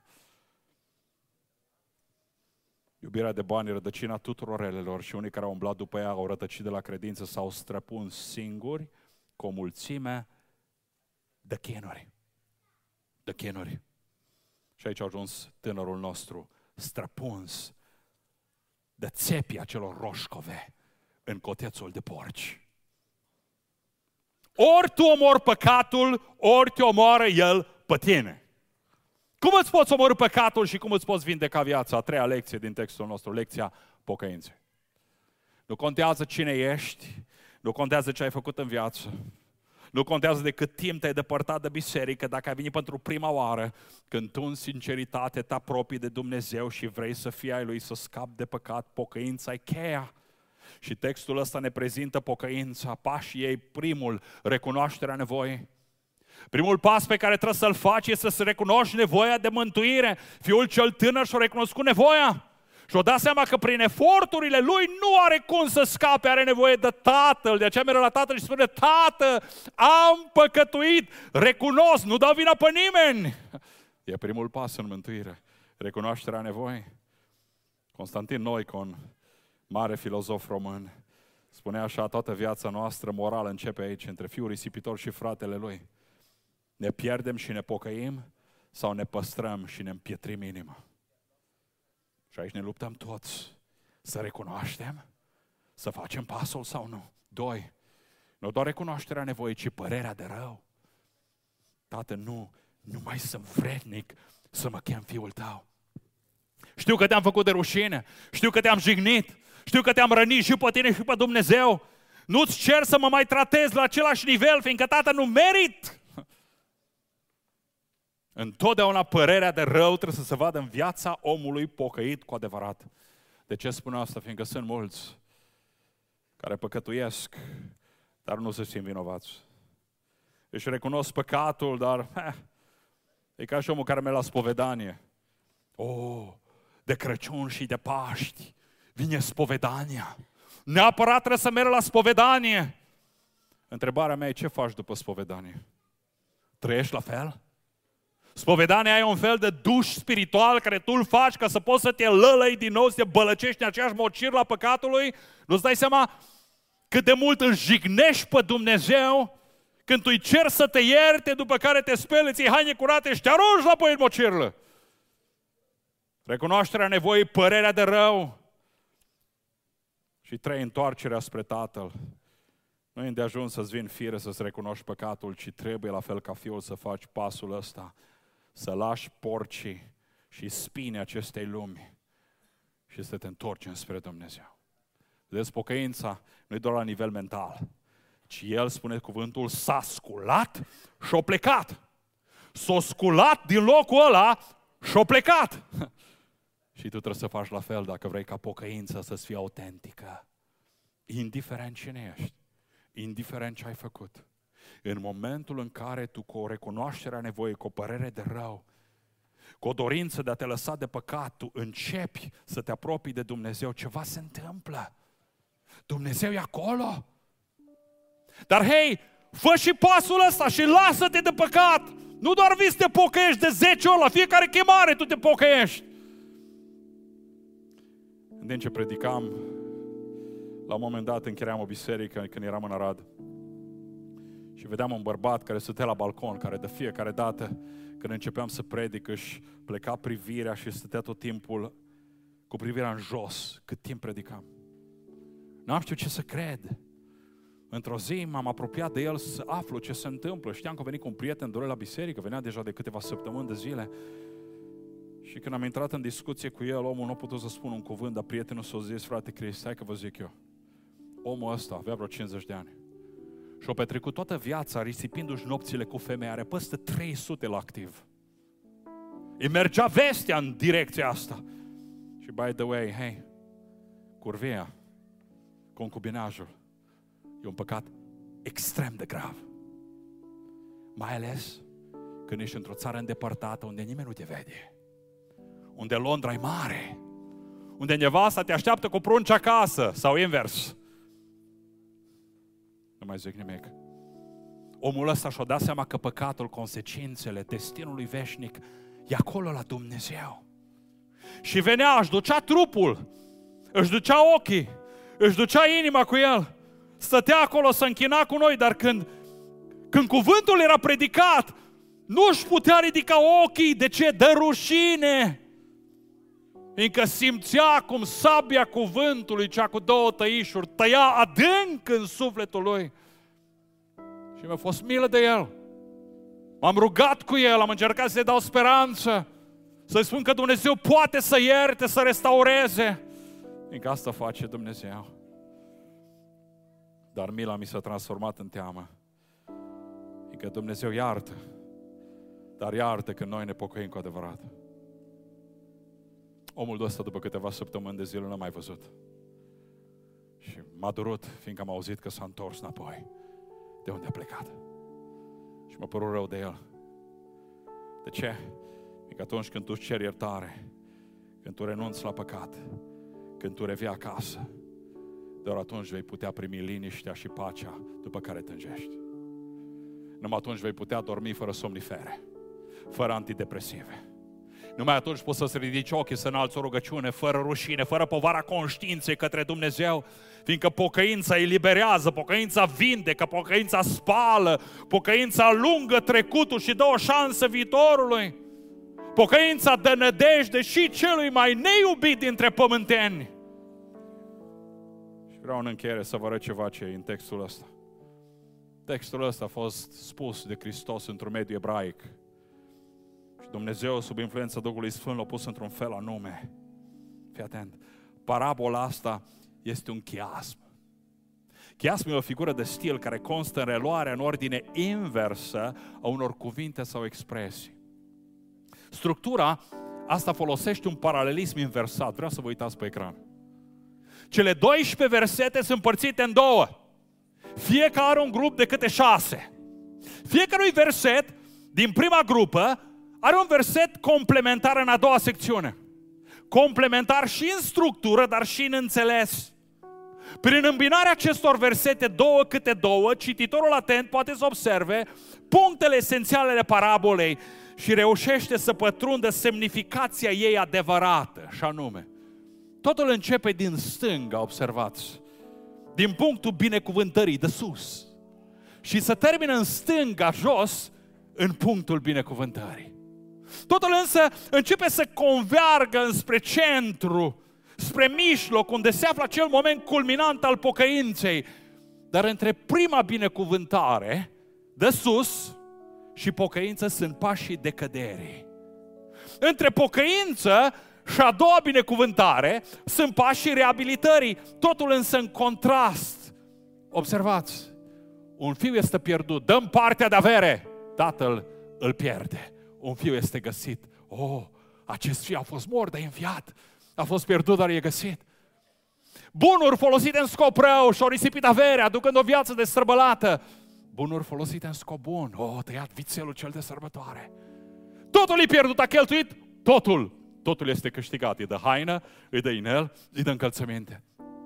Iubirea de bani e rădăcina tuturor relelor și unii care au umblat după ea au rătăcit de la credință, s-au străpuns singuri cu o mulțime de chinuri. De chinuri. Și aici a ajuns tânărul nostru, străpuns de țepii acelor roșcove în cotețul de porci. Ori tu omori păcatul, ori te omoară el pe tine. Cum îți poți omorî păcatul și cum îți poți vindeca viața? A 3-a lecție din textul nostru, lecția pocăinței. Nu contează cine ești, nu contează ce ai făcut în viață, nu contează de cât timp te-ai depărtat de biserică, dacă ai venit pentru prima oară, când tu în sinceritate te apropii de Dumnezeu și vrei să fii ai Lui, să scapi de păcat, pocăința e cheia. Și textul ăsta ne prezintă pocăința, pașii ei, primul, recunoașterea nevoii. Primul pas pe care trebuie să-l faci este să recunoști nevoia de mântuire. Fiul cel tânăr și-a recunoscut nevoia. Și-a dat seama că prin eforturile lui nu are cum să scape, are nevoie de Tatăl. De aceea merge la Tatăl și spune, Tată, am păcătuit, recunosc, nu dau vina pe nimeni. E primul pas în mântuire, recunoașterea nevoii. Constantin Noicon, mare filozof român, spunea așa, toată viața noastră morală începe aici, între fiul risipitor și fratele lui. Ne pierdem și ne pocăim sau ne păstrăm și ne împietrim inima? Și aici ne luptăm toți să recunoaștem, să facem pasul sau nu. 2. Nu doar recunoașterea nevoii, ci părerea de rău. Tată, nu mai sunt vrednic să mă chem fiul tău. Știu că te-am făcut de rușine, știu că te-am jignit, știu că te-am rănit și pe tine și pe Dumnezeu. Nu-ți cer să mă mai tratezi la același nivel, fiindcă, Tată, nu merit. Întotdeauna părerea de rău trebuie să se vadă în viața omului pocăit cu adevărat. De ce spun asta? Fiindcă sunt mulți care păcătuiesc, dar nu se simt vinovați. Își recunosc păcatul, dar e ca și omul care merge la spovedanie. De Crăciun și de Paști vine spovedania. Neapărat trebuie să merg la spovedanie. Întrebarea mea e, ce faci după spovedanie? Trăiești la fel? Spovedania e un fel de duș spiritual care tu îl faci ca să poți să te lălăi din nou, să te bălăcești în aceeași mocirlă a păcatului. Nu-ți dai seama cât de mult îl jignești pe Dumnezeu când tu îi ceri să te ierte, după care te speli, îți iei haine curate și te arunci la în mocirlă. Recunoașterea nevoii, părerea de rău. Și 3, întoarcerea spre Tatăl. Nu e îndeajuns să-ți vin fire să-ți recunoști păcatul, ci trebuie, la fel ca fiul, să faci pasul ăsta, să lași porcii și spine acestei lumi și să te întorci înspre Dumnezeu. Vedeți, pocăința nu e doar la nivel mental, ci el, spune cuvântul, s-a sculat și-a plecat. S-a sculat din locul ăla și-a plecat. Și tu trebuie să faci la fel dacă vrei ca pocăința să-ți fie autentică. Indiferent cine ești, indiferent ce ai făcut. În momentul în care tu, cu o recunoaștere a nevoii, cu o părere de rău, cu o dorință de a te lăsa de păcat, tu începi să te apropii de Dumnezeu, ceva se întâmplă. Dumnezeu e acolo. Dar hei, fă și pasul ăsta și lasă-te de păcat. Nu doar vii să te pocăiești de 10 ori, la fiecare chemare tu te pocăiești. În timp ce predicam, la un moment dat încheiam o biserică când eram în Arad. Și Și vedeam un bărbat care stătea la balcon, care de fiecare dată când începeam să predic își pleca privirea și stătea tot timpul cu privirea în jos, cât timp predicam. N-am știut ce să cred. Într-o zi m-am apropiat de el să aflu ce se întâmplă. Știam că a venit cu un prieten de la biserică, venea deja de câteva săptămâni de zile. Și când am intrat în discuție cu el, omul nu a putut să spună un cuvânt, dar prietenul s-a zis, frate Cristi, hai că vă zic eu. Omul ăsta avea vreo 50 de ani. Și-a petrecut toată viața risipindu-și nopțile cu femei, are peste 300 la activ. Îi mergea vestea în direcția asta. Și by the way, hey, curvia, concubinajul, e un păcat extrem de grav. Mai ales când ești într-o țară îndepărtată unde nimeni nu te vede. Unde Londra e mare. Unde nevasta te așteaptă cu prunci acasă sau invers. Nu mai zic nimic. Omul ăsta și-a dat seama că păcatul, consecințele, destinului veșnic e acolo la Dumnezeu. Și venea, își ducea trupul, își ducea ochii, își ducea inima cu el. Stătea acolo, să închina cu noi, dar când cuvântul era predicat, nu își putea ridica ochii. De ce? De rușine. Fiindcă simțea cum sabia cuvântului, cea cu 2 tăișuri, tăia adânc în sufletul lui. Și mi-a fost milă de el. M-am rugat cu el, am încercat să-i dau speranță, să-i spun că Dumnezeu poate să ierte, să restaureze. Fiindcă asta face Dumnezeu. Dar mila mi s-a transformat în teamă. Fiindcă Dumnezeu iartă, dar iartă când noi ne pocăim cu adevărat. Omul ăsta, după câteva săptămâni de zile, nu l-am mai văzut. Și m-a durut, fiindcă am auzit că s-a întors înapoi de unde a plecat. Și m-a părut rău de el. De ce? Fiindcă atunci când tu îți ceri iertare, când tu renunți la păcat, când tu revii acasă, doar atunci vei putea primi liniștea și pacea după care tângești. Numai atunci vei putea dormi fără somnifere, fără antidepresive. Numai atunci poți să-ți ridici ochii, să înalți o rugăciune fără rușine, fără povara conștiinței către Dumnezeu, fiindcă pocăința eliberează, pocăința vindecă, pocăința spală, pocăința lungă trecutul și dă o șansă viitorului. Pocăința dă nădejde și celui mai neiubit dintre pământeni. Și vreau în încheiere să vă arăt ceva ce e în textul ăsta. Textul ăsta a fost spus de Hristos într-un mediu ebraic. Și Dumnezeu, sub influența Duhului Sfânt, l-a pus într-un fel anume. Fii atent. Parabola asta este un chiasm. Chiasmul e o figură de stil care constă în reluarea în ordine inversă a unor cuvinte sau expresii. Structura asta folosește un paralelism inversat. Vreau să vă uitați pe ecran. Cele 12 versete sunt împărțite în 2. Fiecare are un grup de câte 6. Fiecare verset din prima grupă are un verset complementar în a doua secțiune. Complementar și în structură, dar și în înțeles. Prin îmbinarea acestor versete, 2 câte 2, cititorul atent poate să observe punctele esențiale ale parabolei și reușește să pătrundă semnificația ei adevărată, și anume, totul începe din stânga, observați, din punctul binecuvântării de sus, și se termină în stânga, jos, în punctul binecuvântării. Totul însă începe să convergă înspre centru, spre mijloc, unde se află acel moment culminant al pocăinței. Dar între prima binecuvântare de sus și pocăință sunt pașii decăderii. Între pocăință și a doua binecuvântare sunt pașii reabilitării, totul însă în contrast. Observați, un fiu este pierdut, dăm partea de avere, tatăl îl pierde. Un fiu este găsit. Acest fiu a fost mort, dar e înviat. A fost pierdut, dar e găsit. Bunuri folosite în scop rău și-au risipit averea, aducând o viață destrăbălată. Bunuri folosite în scop bun. Tăiat vițelul cel de sărbătoare. Totul e pierdut, a cheltuit totul. Totul este câștigat. Îi dă haină, îi dă inel, îi dă încălțăminte.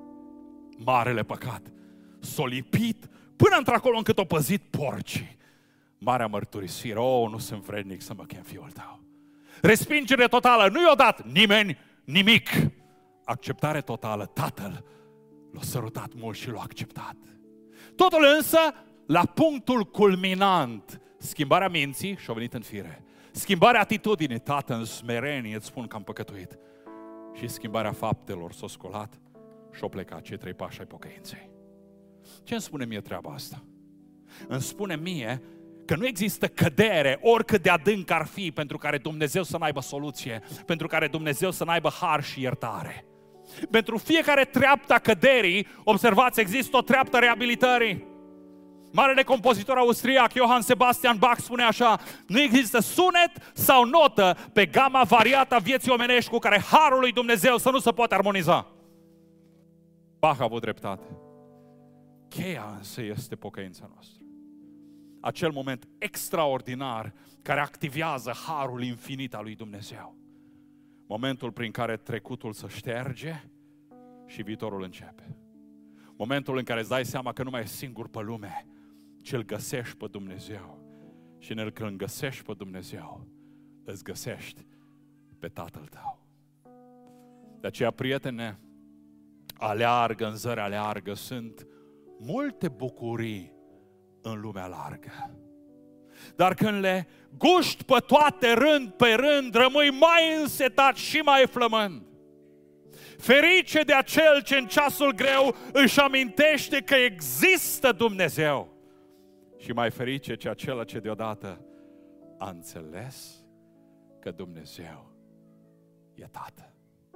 Marele păcat. S-o lipit până într-acolo încât o păzit porcii. Marea mărturisire. Nu sunt vrednic să mă chem fiul tău. Respingere totală. Nu i-a dat nimeni nimic. Acceptare totală. Tatăl l-a sărutat mult și l-a acceptat. Totul însă la punctul culminant, schimbarea minții și-a venit în fire. Schimbarea atitudinii, Tată, în smerenie îți spun că am păcătuit. Și schimbarea faptelor s-a sculat și-a plecat cei 3 pași ai pocăinței. Ce îmi spune mie treaba asta? Îmi spune mie că nu există cădere, oricât de adânc ar fi, pentru care Dumnezeu să n-aibă soluție, pentru care Dumnezeu să n-aibă har și iertare. Pentru fiecare treaptă a căderii, observați, există o treaptă reabilitării. Marele compozitor austriac Johann Sebastian Bach spune așa: nu există sunet sau notă pe gama variată a vieții omenești cu care harul lui Dumnezeu să nu se poate armoniza. Bach a avut dreptate. Cheia însă este pocăința noastră. Acel moment extraordinar care activează harul infinit al lui Dumnezeu. Momentul prin care trecutul se șterge și viitorul începe. Momentul în care îți dai seama că nu mai ești singur pe lume, ci îl găsești pe Dumnezeu. Și când îl găsești pe Dumnezeu, îți găsești pe Tatăl tău. De aceea, prietene, aleargă în zări, aleargă, sunt multe bucurii în lumea largă. Dar când le guști pe toate rând pe rând, rămâi mai însetat și mai flămând. Ferice de acel ce în ceasul greu își amintește că există Dumnezeu. Și mai ferice de acela ce deodată a înțeles că Dumnezeu e Tată.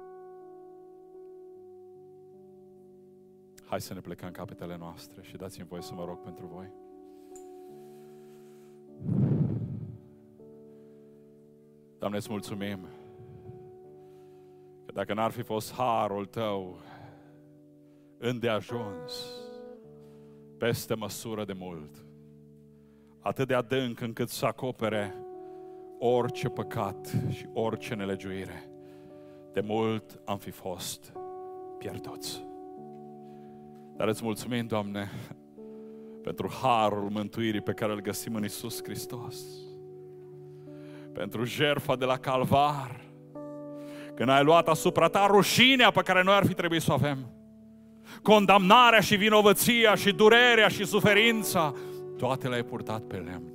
Hai să ne plecăm capetele noastre și dați-mi voie să mă rog pentru voi. Doamne, îți mulțumim că dacă n-ar fi fost harul Tău îndeajuns, peste măsură de mult, atât de adânc încât să acopere orice păcat și orice nelegiuire, de mult am fi fost pierduți. Dar îți mulțumim, Doamne, pentru harul mântuirii pe care îl găsim în Iisus Hristos. Pentru jertfa de la Calvar, când ai luat asupra Ta rușinea pe care noi ar fi trebuit să o avem. Condamnarea și vinovăția și durerea și suferința, toate le-ai purtat pe lemn.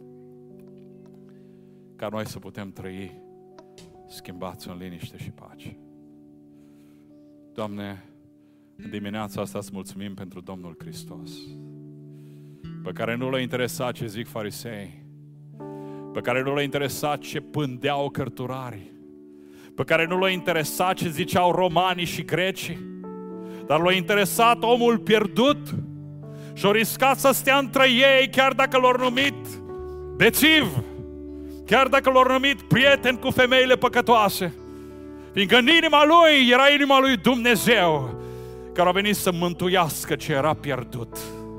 Ca noi să putem trăi schimbați în liniște și pace. Doamne, în dimineața asta îți mulțumim pentru Domnul Hristos, pe care nu l-a interesat ce zic farisei, pe care nu l-a interesat ce pândeau cărturarii, pe care nu l-a interesat ce ziceau romanii și grecii, dar l-a interesat omul pierdut și-a riscat să stea între ei, chiar dacă l-au numit bețiv, chiar dacă l-au numit prieten cu femeile păcătoase, fiindcă în inima lui era inima lui Dumnezeu, care a venit să mântuiască ce era pierdut.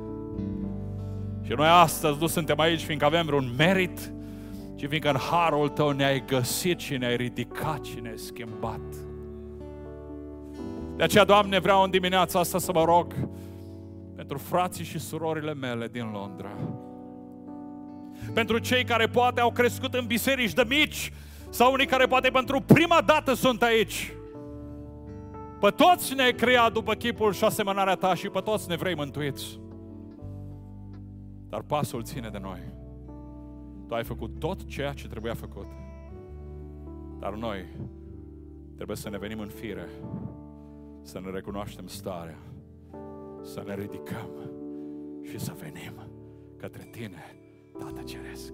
Și noi astăzi nu suntem aici fiindcă avem vreun merit, ci fiindcă în harul Tău ne-ai găsit și ne-ai ridicat și ne-ai schimbat. De aceea, Doamne, vreau în dimineața asta să mă rog pentru frații și surorile mele din Londra, pentru cei care poate au crescut în biserici de mici sau unii care poate pentru prima dată sunt aici. Pe toți ne-ai creat după chipul și asemănarea Ta și pe toți ne vrei mântuiți. Dar pasul ține de noi. Tu ai făcut tot ceea ce trebuia făcut. Dar noi trebuie să ne venim în fire, să ne recunoaștem starea, să ne ridicăm și să venim către Tine, Tată Ceresc.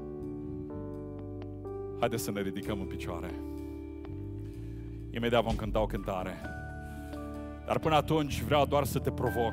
Haideți să ne ridicăm în picioare. Imediat vom cânta o cântare. Dar până atunci vreau doar să te provoc.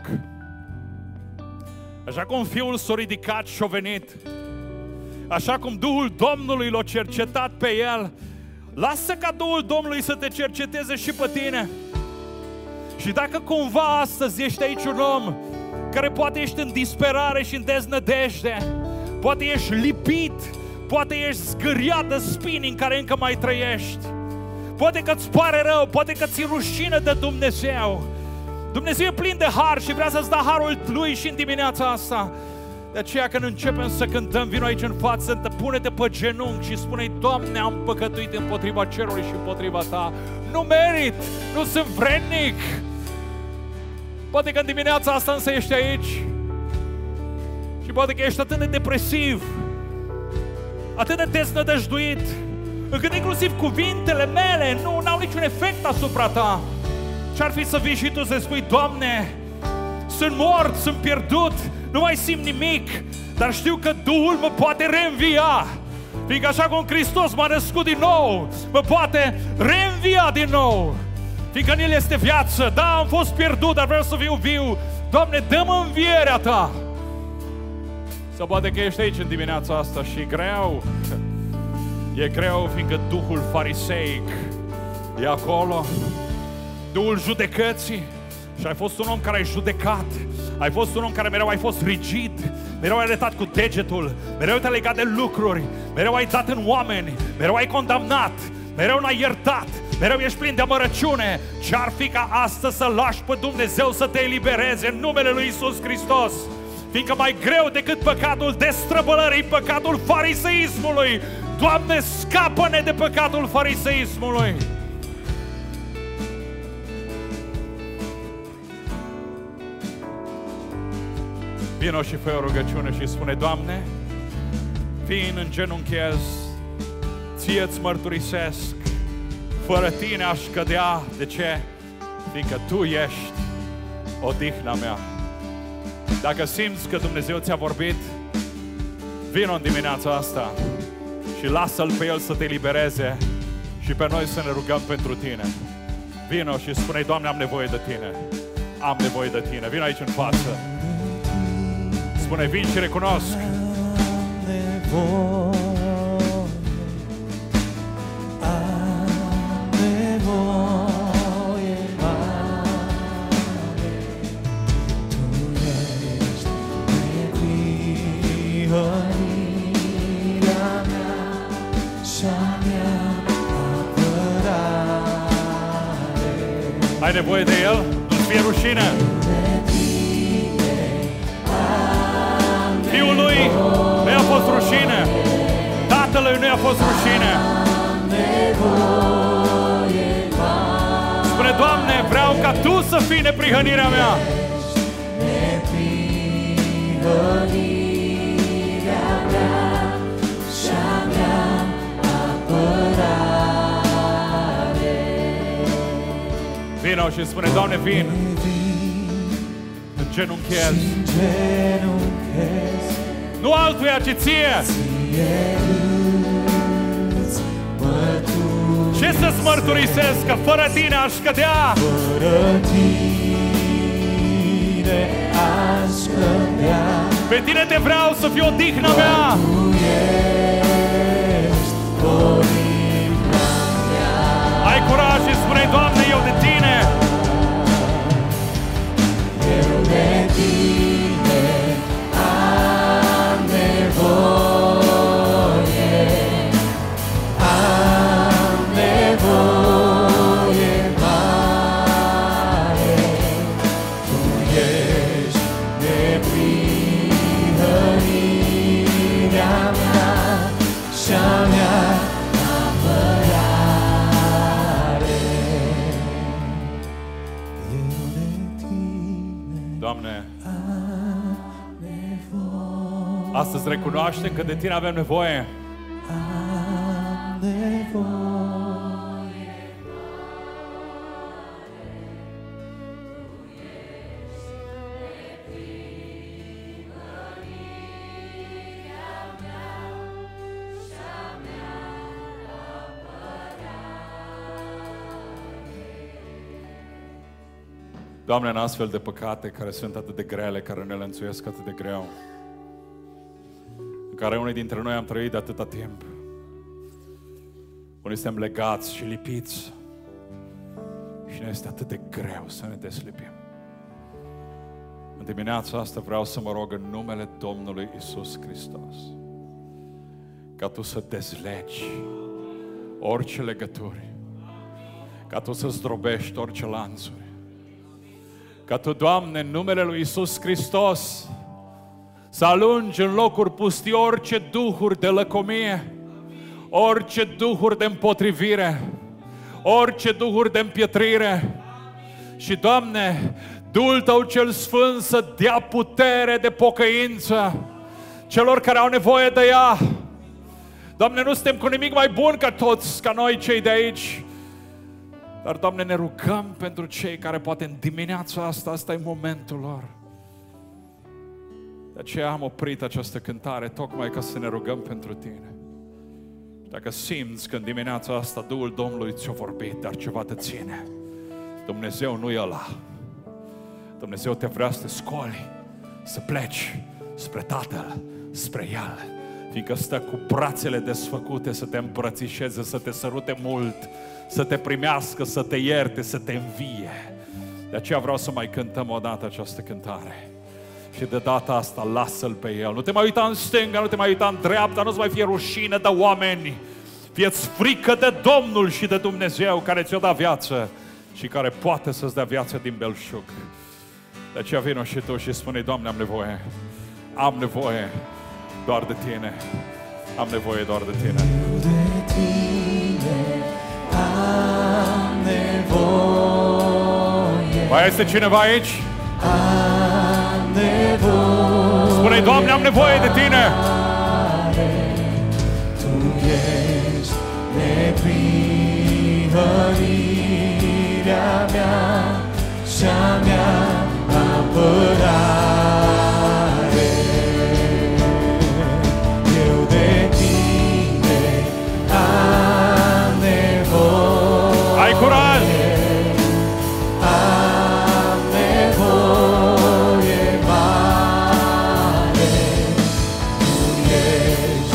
Așa cum Fiul s-a ridicat și a venit, așa cum Duhul Domnului l-a cercetat pe El, lasă ca Duhul Domnului să te cerceteze și pe tine. Și dacă cumva astăzi ești aici un om care poate ești în disperare și în deznădejde, poate ești lipit, poate ești zgâriat de spini în care încă mai trăiești, poate că îți pare rău, poate că ți-e rușine de Dumnezeu. Dumnezeu e plin de har și vrea să-ți dea harul Lui și în dimineața asta. De aceea când începem să cântăm, vino aici în față, pune-te pe genunchi și spune-i: Doamne, am păcătuit împotriva cerului și împotriva Ta. Nu merit, nu sunt vrednic. Poate că în dimineața asta însă ești aici și poate că ești atât de depresiv, atât de deznădăjduit, încât inclusiv cuvintele mele nu au niciun efect asupra ta. Ce-ar fi să vii și tu să spui: Doamne, sunt mort, sunt pierdut, nu mai simt nimic, dar știu că Duhul mă poate reînvia. Fiindcă așa cum Hristos m-a născut din nou, mă poate reînvia din nou. Fiindcă în El este viață. Da, am fost pierdut, dar vreau să fiu viu. Doamne, dă-mă învierea Ta. Sau poate că ești aici în dimineața asta și e greu. E greu fiindcă Duhul fariseic e acolo. Duhul judecății. Și ai fost un om care ai judecat. Ai fost un om care mereu ai fost rigid. Mereu ai arătat cu degetul. Mereu te-ai legat de lucruri. Mereu ai dat în oameni. Mereu ai condamnat. Mereu n-ai iertat. Mereu ești plin de amărăciune. Ce-ar fi ca astăzi să lași pe Dumnezeu să te elibereze în numele Lui Iisus Hristos? Fiindcă mai greu decât păcatul destrăbălării, păcatul fariseismului. Doamne, scapă-ne de păcatul fariseismului. Vino și fă o rugăciune și spune: Doamne, vin în genunchiez, Ție-ți mărturisesc, fără Tine aș cădea. De ce? Fiindcă Tu ești odihna mea. Dacă simți că Dumnezeu ți-a vorbit, vino în dimineața asta și lasă-L pe El să te elibereze și pe noi să ne rugăm pentru Tine. Vino și spune: Doamne, am nevoie de Tine. Am nevoie de Tine. Vino aici în față. Spune: vin și recunosc. Ai nevoie de El? Nu-ți fie rușine. Fiul Lui nu i-a fost rușine. Tatălui nu i-a fost rușine. Spune: Doamne, vreau ca Tu să fii neprihănirea mea. Vino și spune: Doamne, vin. În genunchiez. Nu altuia, ci Ție. Ce să-ți mărturisesc? Că fără Tine aș cădea. Pe Tine te vreau să fii odihna mea. Ai curaj și spune: Doamne, eu de Tine. Eu de Tine am nevoie. Am nevoie mare. Tu ești neprihănirea mea și-a mea. Doamne, astăzi recunoaștem că de Tine avem nevoie. Doamne, în astfel de păcate care sunt atât de grele, care ne lănțuiesc atât de greu, în care unii dintre noi am trăit de atâta timp, unii suntem legați și lipiți și ne este atât de greu să ne deslipim. În dimineața asta vreau să mă rog în numele Domnului Iisus Hristos ca Tu să dezlegi orice legături, ca Tu să zdrobești orice lanțuri, ca Tu, Doamne, în numele Lui Iisus Hristos să alungi în locuri pustii orice duhuri de lăcomie, orice duhuri de împotrivire, orice duhuri de împietrire. Și, Doamne, Duhul Tău cel Sfânt să dea putere de pocăință celor care au nevoie de ea. Doamne, nu suntem cu nimic mai bun ca noi cei de aici. Dar, Doamne, ne rugăm pentru cei care poate în dimineața asta e momentul lor. De aceea am oprit această cântare, tocmai ca să ne rugăm pentru Tine. Dacă simți că în dimineața asta Duhul Domnului ți-a vorbit, dar ceva te ține, Dumnezeu nu e ăla. Dumnezeu te vrea să te scoli, să pleci spre Tatăl, spre El, fiindcă stă cu brațele desfăcute să te îmbrățișeze, să te sărute mult, să te primească, să te ierte, să te învie. De aceea vreau să mai cântăm o dată această cântare. Și de data asta lasă-L pe El. Nu te mai uita în stânga, nu te mai uita în dreapta, nu-ți mai fie rușine de oameni. Fie-ți frică de Domnul și de Dumnezeu care ți-o dat viață și care poate să-ți dea viață din belșug. De aceea vino și tu și spune: Doamne, am nevoie doar de Tine. Am nevoie doar de Tine. De Tine am nevoie. Mai este cineva aici? Am nevoie. Spune: Doamne, am nevoie de Tine. Tu ești neprihănirea mea și-a mea apărare. Eu de Tine am nevoie. Ai curaj! Am nevoie mare. Tu ești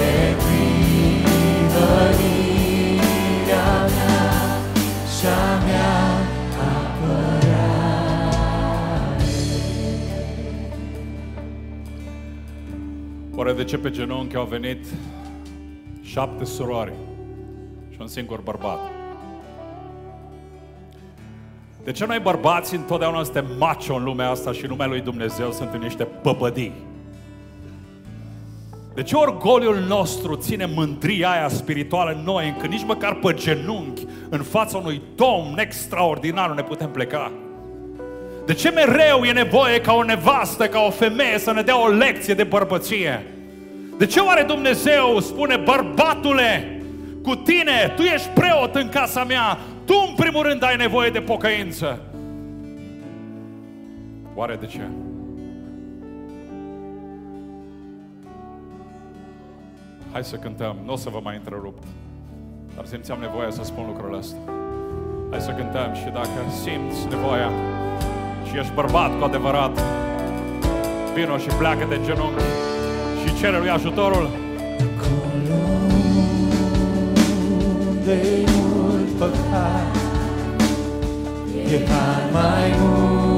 neprihănirea mea și-a mea Oare de ce pe genunchi au venit 7 surori și un singur bărbat? De ce noi bărbații întotdeauna suntem macho în lumea asta și lumea lui Dumnezeu sunt niște păpădii? De ce orgoliul nostru ține mândria aia spirituală în noi, încât nici măcar pe genunchi, în fața unui Domn extraordinar, nu ne putem pleca? De ce mereu e nevoie ca o nevastă, ca o femeie să ne dea o lecție de bărbăție? De ce oare Dumnezeu spune: bărbatule, cu tine, tu ești preot în casa mea, tu în primul rând ai nevoie de pocăință? Oare de ce? Hai să cântăm, nu o să vă mai întrerup, dar simțeam nevoia să spun lucrul ăsta. Hai să cântăm și dacă simți nevoia și ești bărbat cu adevărat, vino și pleacă de genunchi și cere lui ajutorul. Acolo unde-i mult păcat, e har mai mult.